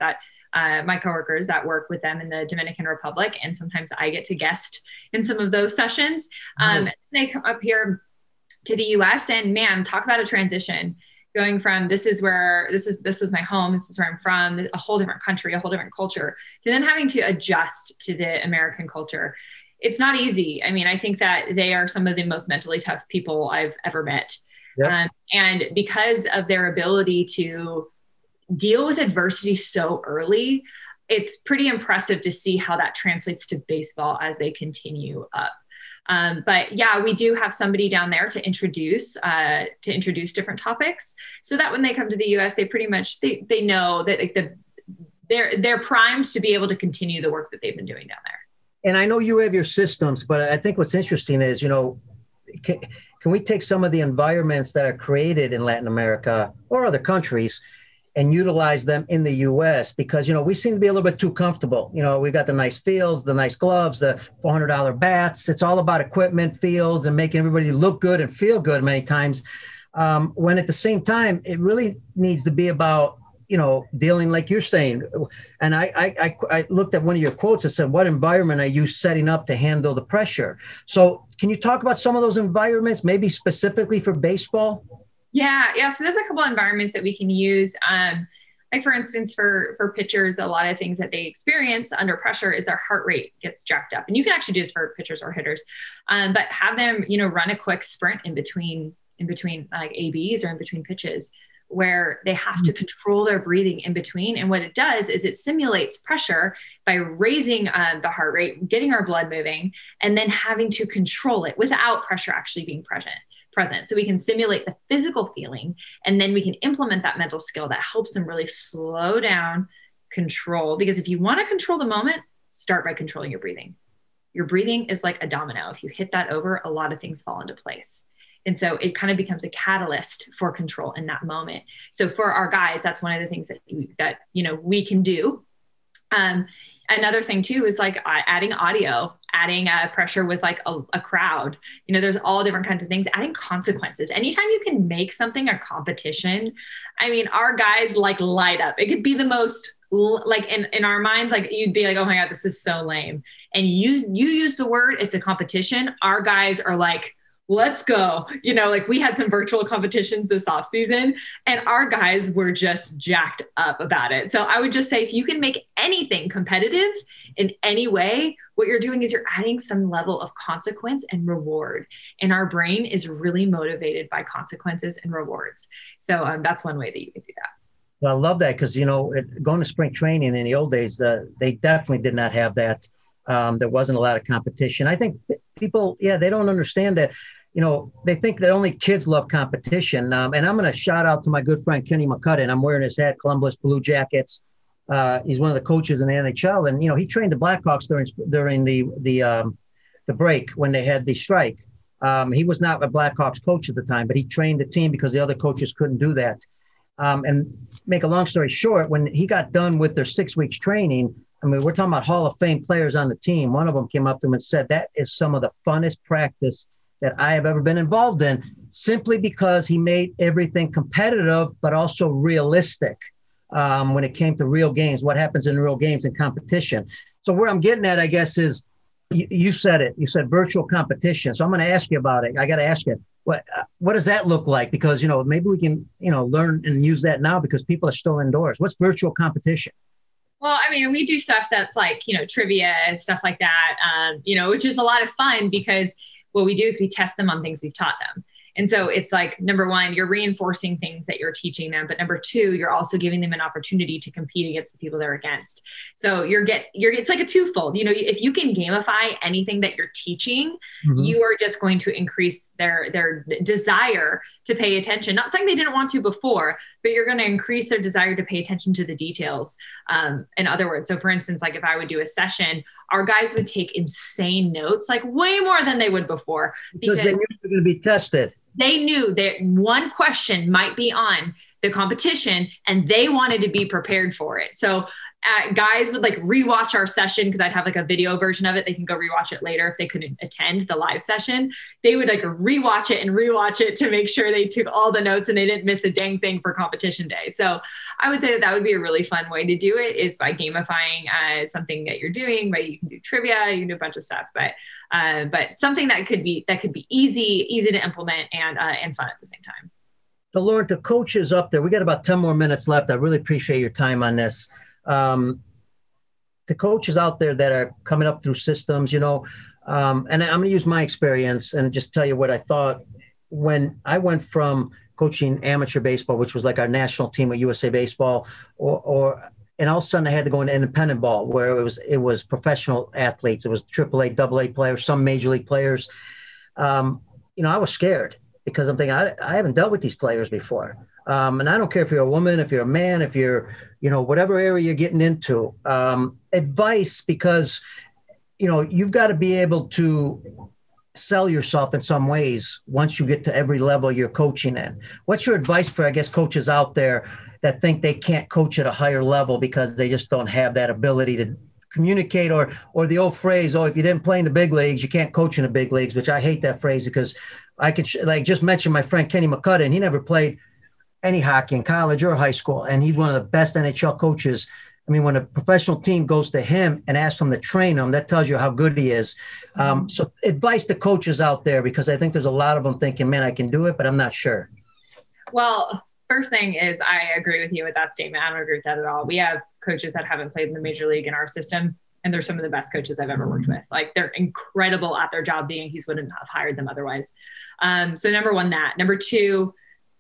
uh, my coworkers that work with them in the Dominican Republic. And sometimes I get to guest in some of those sessions. Um, Nice. They come up here to the U S and man, talk about a transition going from this is where this is, this is my home. This is where I'm from, a whole different country, a whole different culture, to then having to adjust to the American culture. It's not easy. I mean, I think that they are some of the most mentally tough people I've ever met. Yep. Um, and because of their ability to deal with adversity so early, it's pretty impressive to see how that translates to baseball as they continue up. Um, but yeah, we do have somebody down there to introduce, uh, to introduce different topics so that when they come to the U S, they pretty much, they, they know that like the, they're, they're primed to be able to continue the work that they've been doing down there. And I know you have your systems, but I think what's interesting is, you know, can, can we take some of the environments that are created in Latin America or other countries and utilize them in the U S? Because, you know, we seem to be a little bit too comfortable. You know, we've got the nice fields, the nice gloves, the four hundred dollars bats. It's all about equipment, fields, and making everybody look good and feel good many times. Um, when at the same time, it really needs to be about, you know, dealing like you're saying. And I, I, I, I looked at one of your quotes that said, what environment are you setting up to handle the pressure? So can you talk about some of those environments, maybe specifically for baseball? Yeah. Yeah. So there's a couple of environments that we can use. Um, like for instance, for, for pitchers, a lot of things that they experience under pressure is their heart rate gets jacked up. And you can actually do this for pitchers or hitters, um, but have them, you know, run a quick sprint in between, in between like A Bs or in between pitches, where they have to control their breathing in between. And what it does is it simulates pressure by raising uh, the heart rate, getting our blood moving, and then having to control it without pressure actually being present. present. So we can simulate the physical feeling, and then we can implement that mental skill that helps them really slow down, control. Because if you want to control the moment, start by controlling your breathing. Your breathing is like a domino. If you hit that over, a lot of things fall into place. And so it kind of becomes a catalyst for control in that moment. So for our guys, that's one of the things that, that you know, we can do. Um, another thing too is like uh, adding audio, adding uh, pressure with like a, a crowd. You know, there's all different kinds of things, adding consequences. Anytime you can make something a competition, I mean, our guys like light up. It could be the most like in, in our minds, like you'd be like, oh my God, this is so lame. And you, you use the word, it's a competition. Our guys are like, let's go. You know, like we had some virtual competitions this off season and our guys were just jacked up about it. So I would just say, if you can make anything competitive in any way, what you're doing is you're adding some level of consequence and reward. And our brain is really motivated by consequences and rewards. So um, that's one way that you can do that. Well, I love that because, you know, it, going to spring training in the old days, uh, they definitely did not have that. Um, there wasn't a lot of competition. I think people, yeah, they don't understand that. You know, they think that only kids love competition. Um, and I'm going to shout out to my good friend, Kenny McCudden. I'm wearing his hat, Columbus Blue Jackets. Uh, he's one of the coaches in the N H L. And, you know, he trained the Blackhawks during during the the um, the break when they had the strike. Um, he was not a Blackhawks coach at the time, but he trained the team because the other coaches couldn't do that. Um, and make a long story short, when he got done with their six weeks training, I mean, we're talking about Hall of Fame players on the team. One of them came up to him and said, that is some of the funnest practice that I have ever been involved in, simply because he made everything competitive, but also realistic um, when it came to real games, what happens in real games and competition. So where I'm getting at, I guess, is you, you said it. You said virtual competition. So I'm going to ask you about it. I got to ask you, what uh, what does that look like? Because, you know, maybe we can, you know, learn and use that now because people are still indoors. What's virtual competition? Well, I mean, we do stuff that's like, you know, trivia and stuff like that, um, you know, which is a lot of fun because what we do is we test them on things we've taught them. And so it's like, number one, you're reinforcing things that you're teaching them. But number two, you're also giving them an opportunity to compete against the people they're against. So you're get, you're, it's like a twofold, you know, if you can gamify anything that you're teaching, mm-hmm. you are just going to increase their, their desire to pay attention. Not saying they didn't want to before, but you're going to increase their desire to pay attention to the details. Um, in other words, so for instance, like if I would do a session, our guys would take insane notes, like way more than they would before. Because, because they knew they were going to be tested. They knew that one question might be on the competition and they wanted to be prepared for it. So Uh, guys would like rewatch our session because I'd have like a video version of it. They can go rewatch it later if they couldn't attend the live session. They would like rewatch it and rewatch it to make sure they took all the notes and they didn't miss a dang thing for competition day. So I would say that that would be a really fun way to do it, is by gamifying uh, something that you're doing. Right, you can do trivia, you can do a bunch of stuff, but uh, but something that could be that could be easy, easy to implement and uh, and fun at the same time. So Lauren, the coaches up there, we got about ten more minutes left. I really appreciate your time on this. Um, the coaches out there that are coming up through systems, you know, um, and I'm going to use my experience and just tell you what I thought when I went from coaching amateur baseball, which was like our national team at U S A Baseball, or, or and all of a sudden I had to go into independent ball where it was it was professional athletes. It was triple A, double A players, some major league players. Um, you know, I was scared because I'm thinking, I, I haven't dealt with these players before. Um, and I don't care if you're a woman, if you're a man, if you're, you know, whatever area you're getting into, um, advice, because, you know, you've got to be able to sell yourself in some ways once you get to every level you're coaching in. What's your advice for, I guess, coaches out there that think they can't coach at a higher level because they just don't have that ability to communicate, or, or the old phrase, oh, if you didn't play in the big leagues, you can't coach in the big leagues, which I hate that phrase because I could, like, just mention my friend Kenny McCudden. He never played any hockey in college or high school, and he's one of the best N H L coaches. I mean, when a professional team goes to him and asks him to train him, that tells you how good he is. Um, so advice to coaches out there, because I think there's a lot of them thinking, man, I can do it, but I'm not sure. Well, first thing is I agree with you with that statement. I don't agree with that at all. We have coaches that haven't played in the major league in our system, and they're some of the best coaches I've ever worked with. Like, they're incredible at their job. The Yankees wouldn't have hired them otherwise. Um, so number one, that. Number two,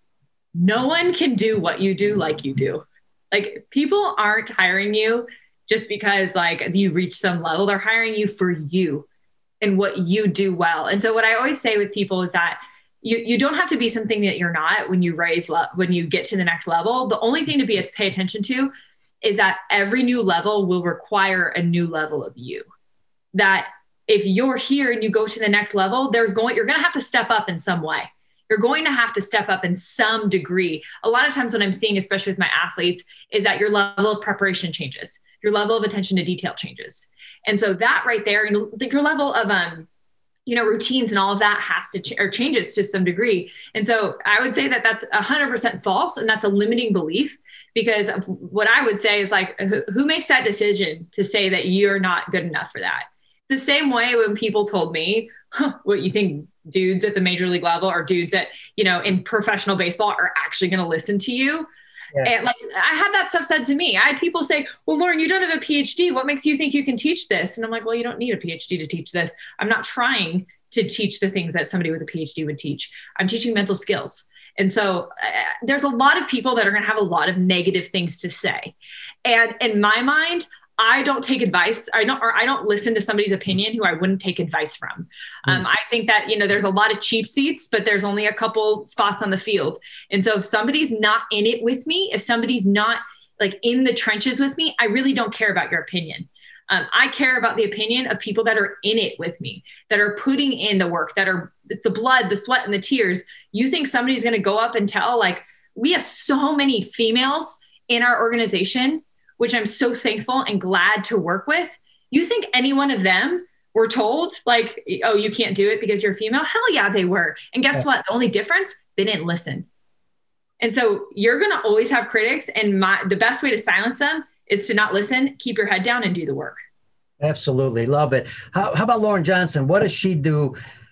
no one can do what you do like you do. Like, people aren't hiring you just because like you reach some level. They're hiring you for you and what you do well. And so what I always say with people is that you, you don't have to be something that you're not when you raise, le- when you get to the next level. The only thing to be to pay attention to is that every new level will require a new level of you. That if you're here and you go to the next level, there's going, you're going to have to step up in some way. You're going to have to step up in some degree. A lot of times what I'm seeing, especially with my athletes, is that your level of preparation changes. Your level of attention to detail changes. And so that right there, your level of, um, you know, routines and all of that has to, ch- or changes to some degree. And so I would say that that's a hundred percent false. And that's a limiting belief, because what I would say is like, who, who makes that decision to say that you're not good enough for that? The same way when people told me, huh, what you think dudes at the major league level or dudes at, you know, in professional baseball are actually going to listen to you. Yeah. And like, I had that stuff said to me. I had people say, well, Lauren, you don't have a P H D. What makes you think you can teach this? And I'm like, well, you don't need a P H D to teach this. I'm not trying to teach the things that somebody with a P H D would teach. I'm teaching mental skills. And so uh, there's a lot of people that are going to have a lot of negative things to say. And in my mind, I don't take advice. I don't, or I don't listen to somebody's opinion who I wouldn't take advice from. Mm. Um, I think that, you know, there's a lot of cheap seats, but there's only a couple spots on the field. And so if somebody's not in it with me, if somebody's not like in the trenches with me, I really don't care about your opinion. Um, I care about the opinion of people that are in it with me, that are putting in the work, that are the blood, the sweat, and the tears. You think somebody's going to go up and tell, like, we have so many females in our organization, which I'm so thankful and glad to work with. You think any one of them were told like, oh, you can't do it because you're a female? Hell yeah, they were. And guess yeah. what? The only difference, they didn't listen. And so you're going to always have critics. And my, the best way to silence them is to not listen, keep your head down and do the work. Absolutely. Love it. How, how about Lauren Johnson? What does she do?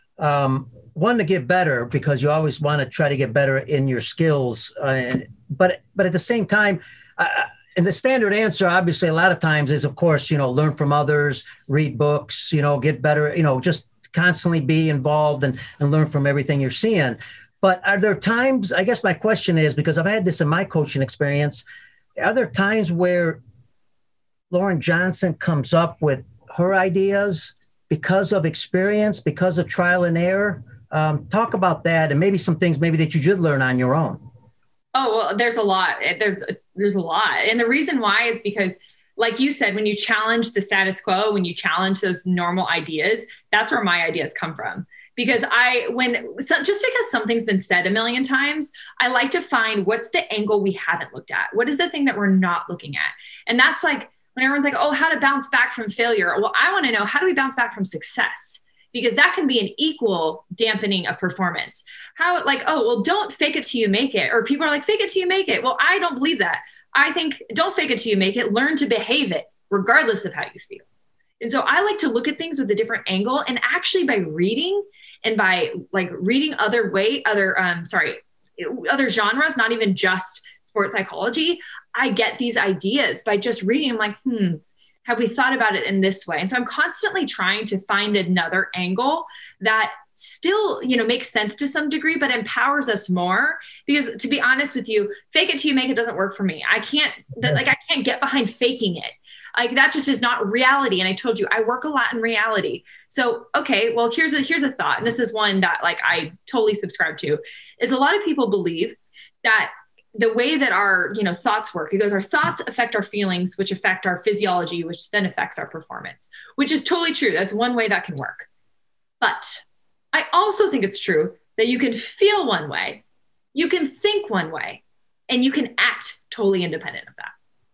Um, one, to get better, because you always want to try to get better in your skills. Uh, but, but at the same time, uh, and the standard answer, obviously, a lot of times is, of course, you know, learn from others, read books, you know, get better, you know, just constantly be involved and, and learn from everything you're seeing. But are there times, I guess my question is, because I've had this in my coaching experience, are there times where Lauren Johnson comes up with her ideas because of experience, because of trial and error? Um, talk about that, and maybe some things maybe that you should learn on your own. Oh, well, there's a lot. There's, there's a lot. And the reason why is because, like you said, when you challenge the status quo, when you challenge those normal ideas, that's where my ideas come from. Because I, when, so just because something's been said a million times, I like to find what's the angle we haven't looked at. What is the thing that we're not looking at? And that's like, when everyone's like, oh, how to bounce back from failure. Well, I want to know, how do we bounce back from success? Because that can be an equal dampening of performance. How, like, oh, well, don't fake it till you make it. Or people are like, fake it till you make it. Well, I don't believe that. I think don't fake it till you make it. Learn to behave it regardless of how you feel. And so I like to look at things with a different angle, and actually by reading and by like reading other way, other, um, sorry, other genres, not even just sports psychology, I get these ideas by just reading. I'm like, hmm, have we thought about it in this way? And so I'm constantly trying to find another angle that still, you know, makes sense to some degree, but empowers us more. Because to be honest with you, fake it till you make it doesn't work for me. I can't, like, I can't get behind faking it. Like, that just is not reality. And I told you, I work a lot in reality. So, okay, well, here's a, here's a thought. And this is one that like I totally subscribe to, is a lot of people believe that the way that our, you know, thoughts work, it goes, our thoughts affect our feelings, which affect our physiology, which then affects our performance, which is totally true. That's one way that can work. But I also think it's true that you can feel one way, you can think one way, and you can act totally independent of that.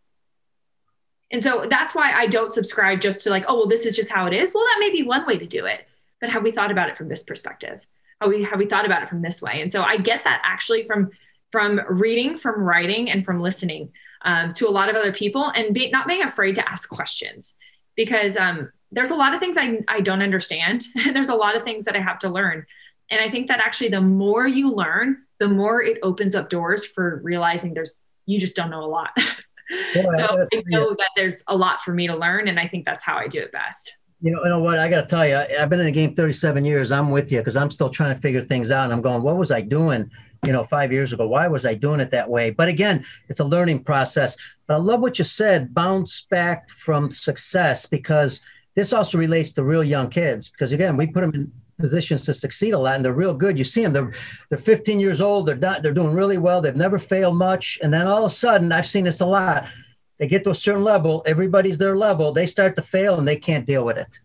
And so that's why I don't subscribe just to like, oh, well, this is just how it is. Well, that may be one way to do it, but have we thought about it from this perspective? Have we, have we thought about it from this way? And so I get that actually from, from reading, from writing, and from listening um, to a lot of other people, and be, not being afraid to ask questions, because um, there's a lot of things I, I don't understand. And there's a lot of things that I have to learn. And I think that actually the more you learn, the more it opens up doors for realizing there's, you just don't know a lot. Yeah, so I know that there's a lot for me to learn, and I think that's how I do it best. You know, you know what? I got to tell you, I've been in the game thirty-seven years. I'm with you because I'm still trying to figure things out. And I'm going, what was I doing, you know, five years ago? Why was I doing it that way? But again, it's a learning process. But I love what you said, bounce back from success, because this also relates to real young kids. Because again, we put them in positions to succeed a lot, and they're real good. You see them, they're, they're fifteen years old. They're not, they're doing really well. They've never failed much. And then all of a sudden, I've seen this a lot. They get to a certain level, everybody's their level. They start to fail and they can't deal with it.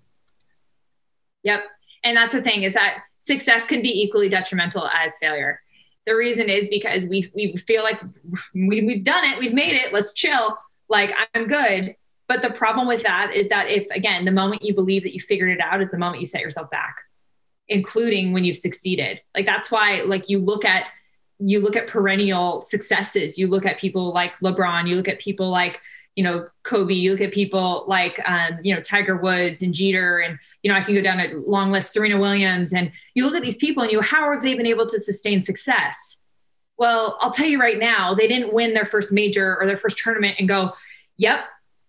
Yep. And that's the thing, is that success can be equally detrimental as failure. The reason is because we, we feel like we, we've done it. We've made it. Let's chill. Like, I'm good. But the problem with that is that if, again, the moment you believe that you figured it out is the moment you set yourself back, including when you've succeeded. Like, that's why, like, you look at, you look at perennial successes. You look at people like LeBron, you look at people like, you know, Kobe, you look at people like, um, you know, Tiger Woods and Jeter. And, you know, I can go down a long list, Serena Williams. And you look at these people and you, how have they been able to sustain success? Well, I'll tell you right now, they didn't win their first major or their first tournament and go, yep,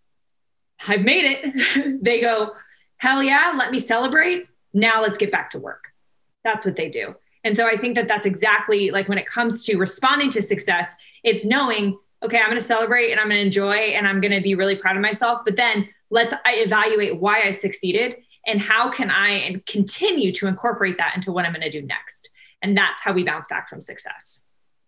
I've made it. They go, hell yeah, let me celebrate. Now let's get back to work. That's what they do. And so I think that that's exactly like when it comes to responding to success, it's knowing, okay, I'm going to celebrate and I'm going to enjoy and I'm going to be really proud of myself. But then let's I evaluate why I succeeded and how can I continue to incorporate that into what I'm going to do next. And that's how we bounce back from success.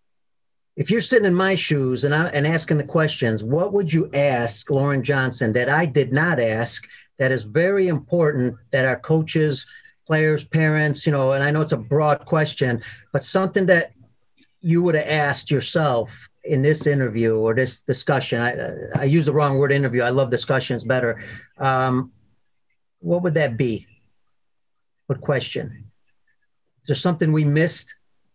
If you're sitting in my shoes and, I, and asking the questions, what would you ask Lauren Johnson that I did not ask that is very important that our coaches, players, parents, you know, and I know it's a broad question, but something that you would have asked yourself in this interview or this discussion? I, I use the wrong word, interview. I love discussions better. Um, what would that be? What question? Is there something we missed?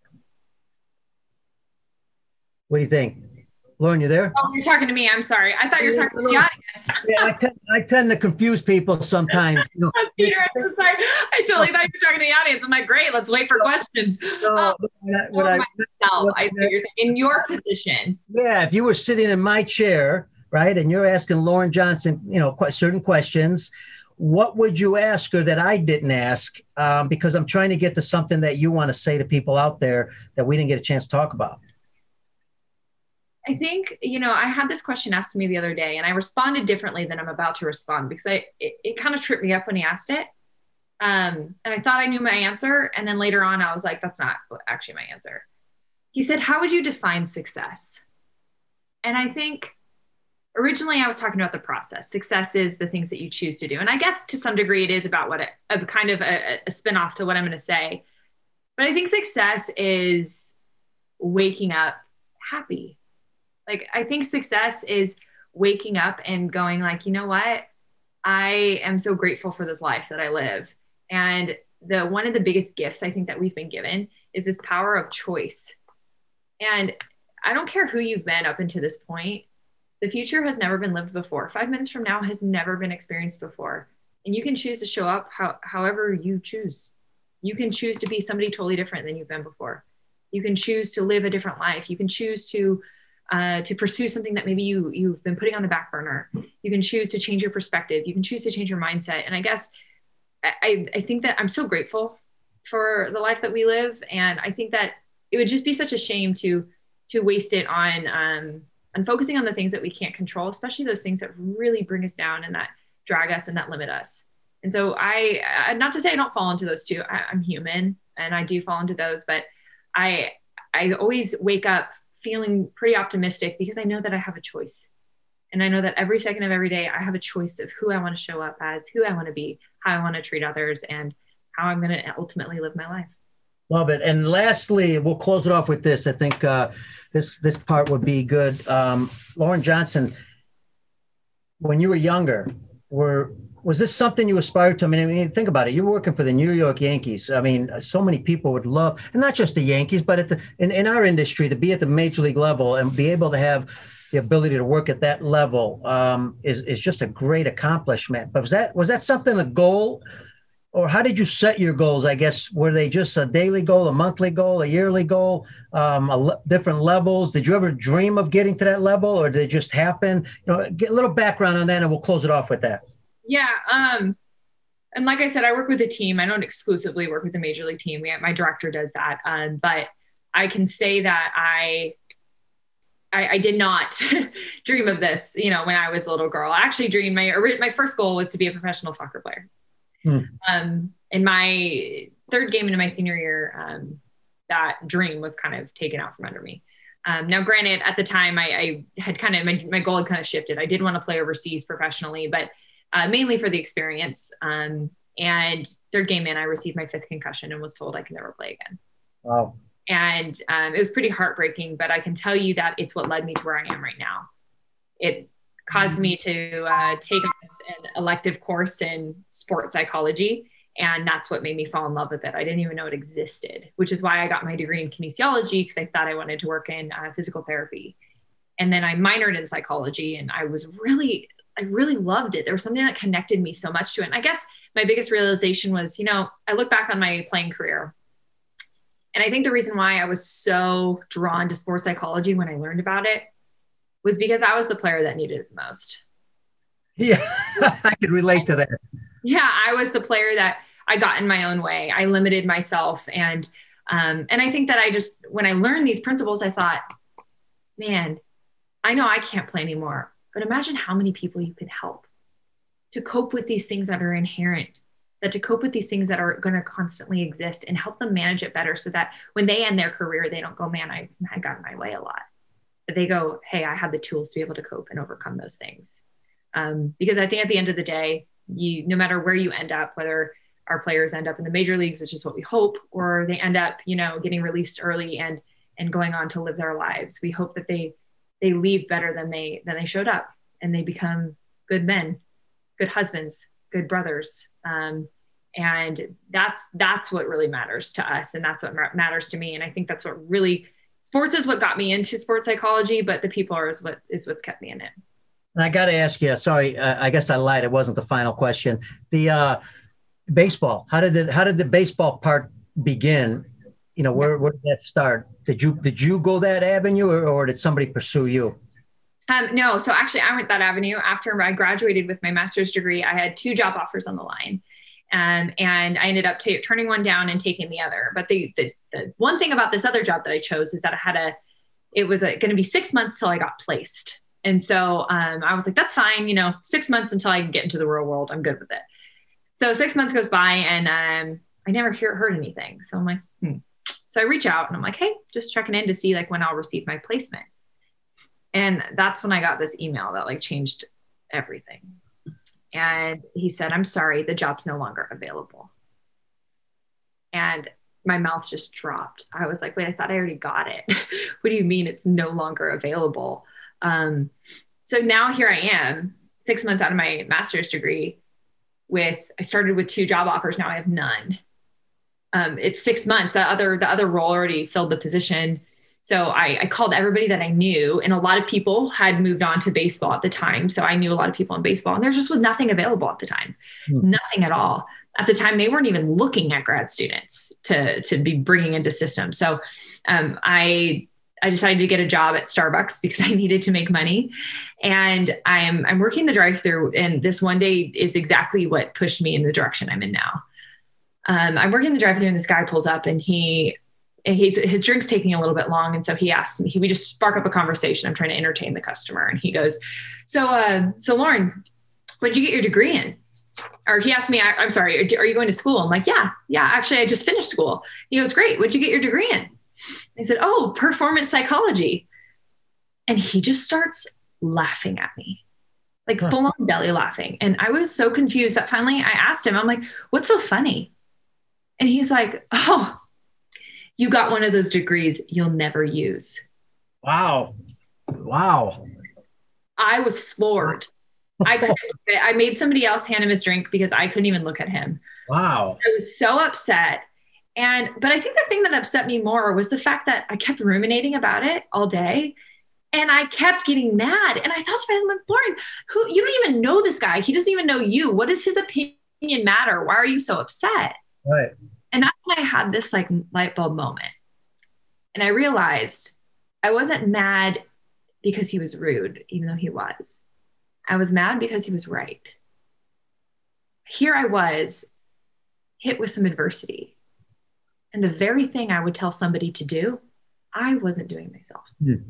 What do you think? Lauren, you there? Oh, you're talking to me. I'm sorry. I thought you were talking to the audience. Yeah, I, tend, I tend to confuse people sometimes. You know, Peter, I'm so sorry. I totally thought you were talking to the audience. I'm like, great, let's wait for questions. No, um, what, what I, myself, what, I see you're saying in your position. Yeah, if you were sitting in my chair, right, and you're asking Lauren Johnson, you know, qu- certain questions, what would you ask her that I didn't ask? Um, because I'm trying to get to something that you want to say to people out there that we didn't get a chance to talk about. I think, you know, I had this question asked to me the other day and I responded differently than I'm about to respond because I, it, it kind of tripped me up when he asked it. Um, and I thought I knew my answer. And then later on, I was like, that's not actually my answer. He said, how would you define success? And I think originally I was talking about the process. Success is the things that you choose to do. And I guess to some degree it is about what it, a kind of a, a spinoff to what I'm going to say. But I think success is waking up happy. Like, I think success is waking up and going like, you know what? I am so grateful for this life that I live. And the one of the biggest gifts I think that we've been given is this power of choice. And I don't care who you've been up until this point. The future has never been lived before. Five minutes from now has never been experienced before. And you can choose to show up how, however you choose. You can choose to be somebody totally different than you've been before. You can choose to live a different life. You can choose to uh, to pursue something that maybe you, you've been putting on the back burner. You can choose to change your perspective. You can choose to change your mindset. And I guess I, I think that I'm so grateful for the life that we live. And I think that it would just be such a shame to to waste it on um, on focusing on the things that we can't control, especially those things that really bring us down and that drag us and that limit us. And so I, I not to say I don't fall into those too. I, I'm human and I do fall into those, but I I always wake up feeling pretty optimistic because I know that I have a choice. And I know that every second of every day, I have a choice of who I want to show up as, who I want to be, how I want to treat others, and how I'm going to ultimately live my life. Love it. And lastly, we'll close it off with this. I think uh, this this part would be good. Um, Lauren Johnson, when you were younger, were was this something you aspired to? I mean, I mean, think about it. You're working for the New York Yankees. I mean, so many people would love, and not just the Yankees, but at the in, in our industry, to be at the major league level and be able to have the ability to work at that level um, is is just a great accomplishment. But was that was that something, a goal? Or how did you set your goals? I guess, were they just a daily goal, a monthly goal, a yearly goal, um, a le- different levels? Did you ever dream of getting to that level, or did it just happen? You know, get a little background on that, and we'll close it off with that. Yeah. Um, and like I said, I work with a team. I don't exclusively work with the major league team. We, my director does that. Um, but I can say that I, I, I did not dream of this, you know, when I was a little girl. I actually dreamed, my, my first goal was to be a professional soccer player. Hmm. Um, in my third game into my senior year, um, that dream was kind of taken out from under me. Um, now, granted, at the time, I, I had kind of, my, my goal had kind of shifted. I did want to play overseas professionally, but uh, mainly for the experience. Um, and third game in, I received my fifth concussion and was told I could never play again. Wow. And um, it was pretty heartbreaking, but I can tell you that it's what led me to where I am right now. It caused me to uh, take an elective course in sports psychology. And that's what made me fall in love with it. I didn't even know it existed, which is why I got my degree in kinesiology, because I thought I wanted to work in uh, physical therapy. And then I minored in psychology, and I was really, I really loved it. There was something that connected me so much to it. And I guess my biggest realization was, you know, I look back on my playing career, and I think the reason why I was so drawn to sports psychology when I learned about it was because I was the player that needed it the most. Yeah, I could relate to that. Yeah, I was the player that I got in my own way. I limited myself. And um, and I think that I just, when I learned these principles, I thought, man, I know I can't play anymore, but imagine how many people you could help to cope with these things that are inherent, that to cope with these things that are going to constantly exist, and help them manage it better so that when they end their career, they don't go, man, I, I got in my way a lot. But they go, hey, I have the tools to be able to cope and overcome those things. Um, because I think at the end of the day, you, no matter where you end up, whether our players end up in the major leagues, which is what we hope, or they end up, you know, getting released early and, and going on to live their lives, we hope that they, they leave better than they, than they showed up, and they become good men, good husbands, good brothers. Um, and that's, that's what really matters to us. And that's what matters to me. And I think that's what really, sports is what got me into sports psychology, but the people are is what is what's kept me in it. And I got to ask you, sorry, uh, I guess I lied. It wasn't the final question. The uh, baseball, how did it, how did the baseball part begin? You know, where, where did that start? Did you, did you go that avenue, or, or did somebody pursue you? Um, no. So actually I went that avenue after I graduated with my master's degree. I had two job offers on the line. Um, and I ended up t- turning one down and taking the other. But the, the, the one thing about this other job that I chose is that I had a, it was going to be six months till I got placed. And so um, I was like, that's fine. You know, six months until I can get into the real world. I'm good with it. So six months goes by, and um, I never hear, heard anything. So I'm like, hmm. So I reach out and I'm like, hey, just checking in to see like when I'll receive my placement. And that's when I got this email that like changed everything. And he said, I'm sorry, the job's no longer available. And my mouth just dropped. I was like, wait, I thought I already got it. What do you mean it's no longer available? Um, So now here I am, six months out of my master's degree with, I started with two job offers. Now I have none. Um, it's six months. The other, the other role already filled the position. So I, I called everybody that I knew, and a lot of people had moved on to baseball at the time. So I knew a lot of people in baseball, and there just was nothing available at the time, mm. nothing at all. At the time, they weren't even looking at grad students to, to be bringing into systems. So um, I, I decided to get a job at Starbucks because I needed to make money. And I'm, I'm working the drive-thru, and this one day is exactly what pushed me in the direction I'm in now. Um, I'm working the drive-thru, and this guy pulls up, and he, He's, his drink's taking a little bit long. And so he asked me, he, we just spark up a conversation. I'm trying to entertain the customer. And he goes, so, uh, so Lauren, what did you get your degree in? Or he asked me, I, I'm sorry, are you going to school? I'm like, yeah, yeah, actually I just finished school. He goes, great. What'd you get your degree in? I said, oh, performance psychology. And he just starts laughing at me, like huh. full on belly laughing. And I was so confused that finally I asked him, I'm like, what's so funny? And he's like, oh, you got one of those degrees you'll never use. Wow. Wow. I was floored. I couldn't, I made somebody else hand him his drink because I couldn't even look at him. Wow. I was so upset. And, but I think the thing that upset me more was the fact that I kept ruminating about it all day. And I kept getting mad. And I thought to myself, Lauren, who, you don't even know this guy. He doesn't even know you. What does his opinion matter? Why are you so upset? Right. And that's when I had this like light bulb moment. And I realized I wasn't mad because he was rude, even though he was. I was mad because he was right. Here I was hit with some adversity. And the very thing I would tell somebody to do, I wasn't doing myself. Mm.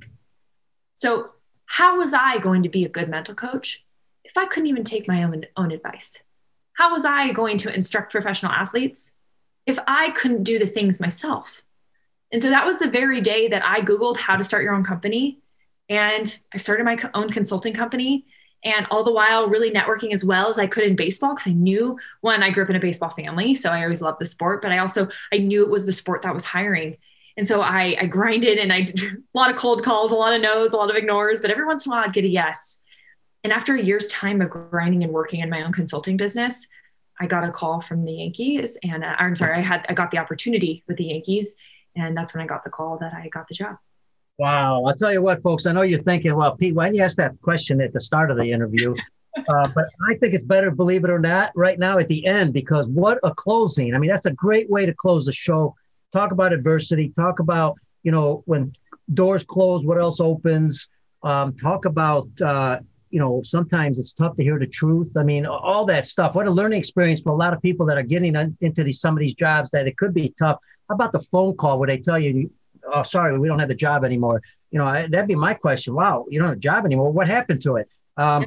So how was I going to be a good mental coach if I couldn't even take my own, own advice? How was I going to instruct professional athletes if I couldn't do the things myself? And so that was the very day that I Googled how to start your own company. And I started my own consulting company, and all the while really networking as well as I could in baseball. Cause I knew, one, I grew up in a baseball family. So I always loved the sport, but I also, I knew it was the sport that was hiring. And so I, I grinded, and I did a lot of cold calls, a lot of no's, a lot of ignores, but every once in a while I'd get a yes. And after a year's time of grinding and working in my own consulting business, I got a call from the Yankees, and uh, I'm sorry, I had, I got the opportunity with the Yankees, and that's when I got the call that I got the job. Wow. I'll tell you what, folks, I know you're thinking, well, Pete, why didn't you ask that question at the start of the interview? uh, but I think it's better, believe it or not, right now at the end, because what a closing. I mean, that's a great way to close the show. Talk about adversity, talk about, you know, when doors close, what else opens? Um, talk about, uh, you know, sometimes it's tough to hear the truth. I mean, all that stuff. What a learning experience for a lot of people that are getting into these, some of these jobs that it could be tough. How about the phone call where they tell you, oh, sorry, we don't have the job anymore? You know, I, that'd be my question. Wow, you don't have a job anymore. What happened to it? Um,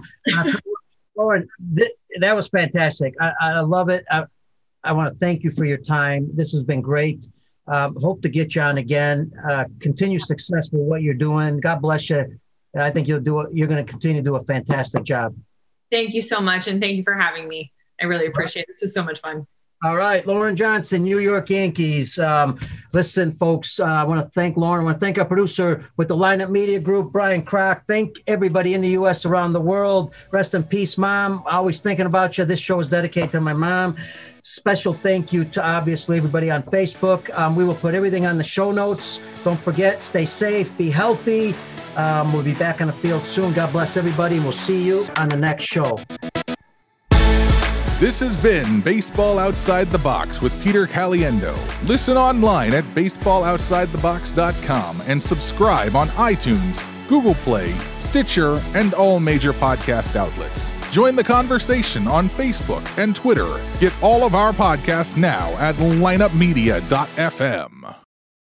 Lauren, th- that was fantastic. I, I love it. I, I want to thank you for your time. This has been great. Um, hope to get you on again. Uh, continue success with what you're doing. God bless you. I think you'll do it. You're going to continue to do a fantastic job. Thank you so much. And thank you for having me. I really appreciate it. This is so much fun. All right. Lauren Johnson, New York Yankees. Um, listen, folks, uh, I want to thank Lauren. I want to thank our producer with the Lineup Media Group, Brian Kroc. Thank everybody in the U S, around the world. Rest in peace, Mom. Always thinking about you. This show is dedicated to my mom. Special thank you to, obviously, everybody on Facebook. Um, we will put everything on the show notes. Don't forget, stay safe, be healthy. Um, we'll be back on the field soon. God bless everybody, and we'll see you on the next show. This has been Baseball Outside the Box with Peter Caliendo. Listen online at baseball outside the box dot com and subscribe on iTunes, Google Play, Stitcher, and all major podcast outlets. Join the conversation on Facebook and Twitter. Get all of our podcasts now at lineup media dot f m.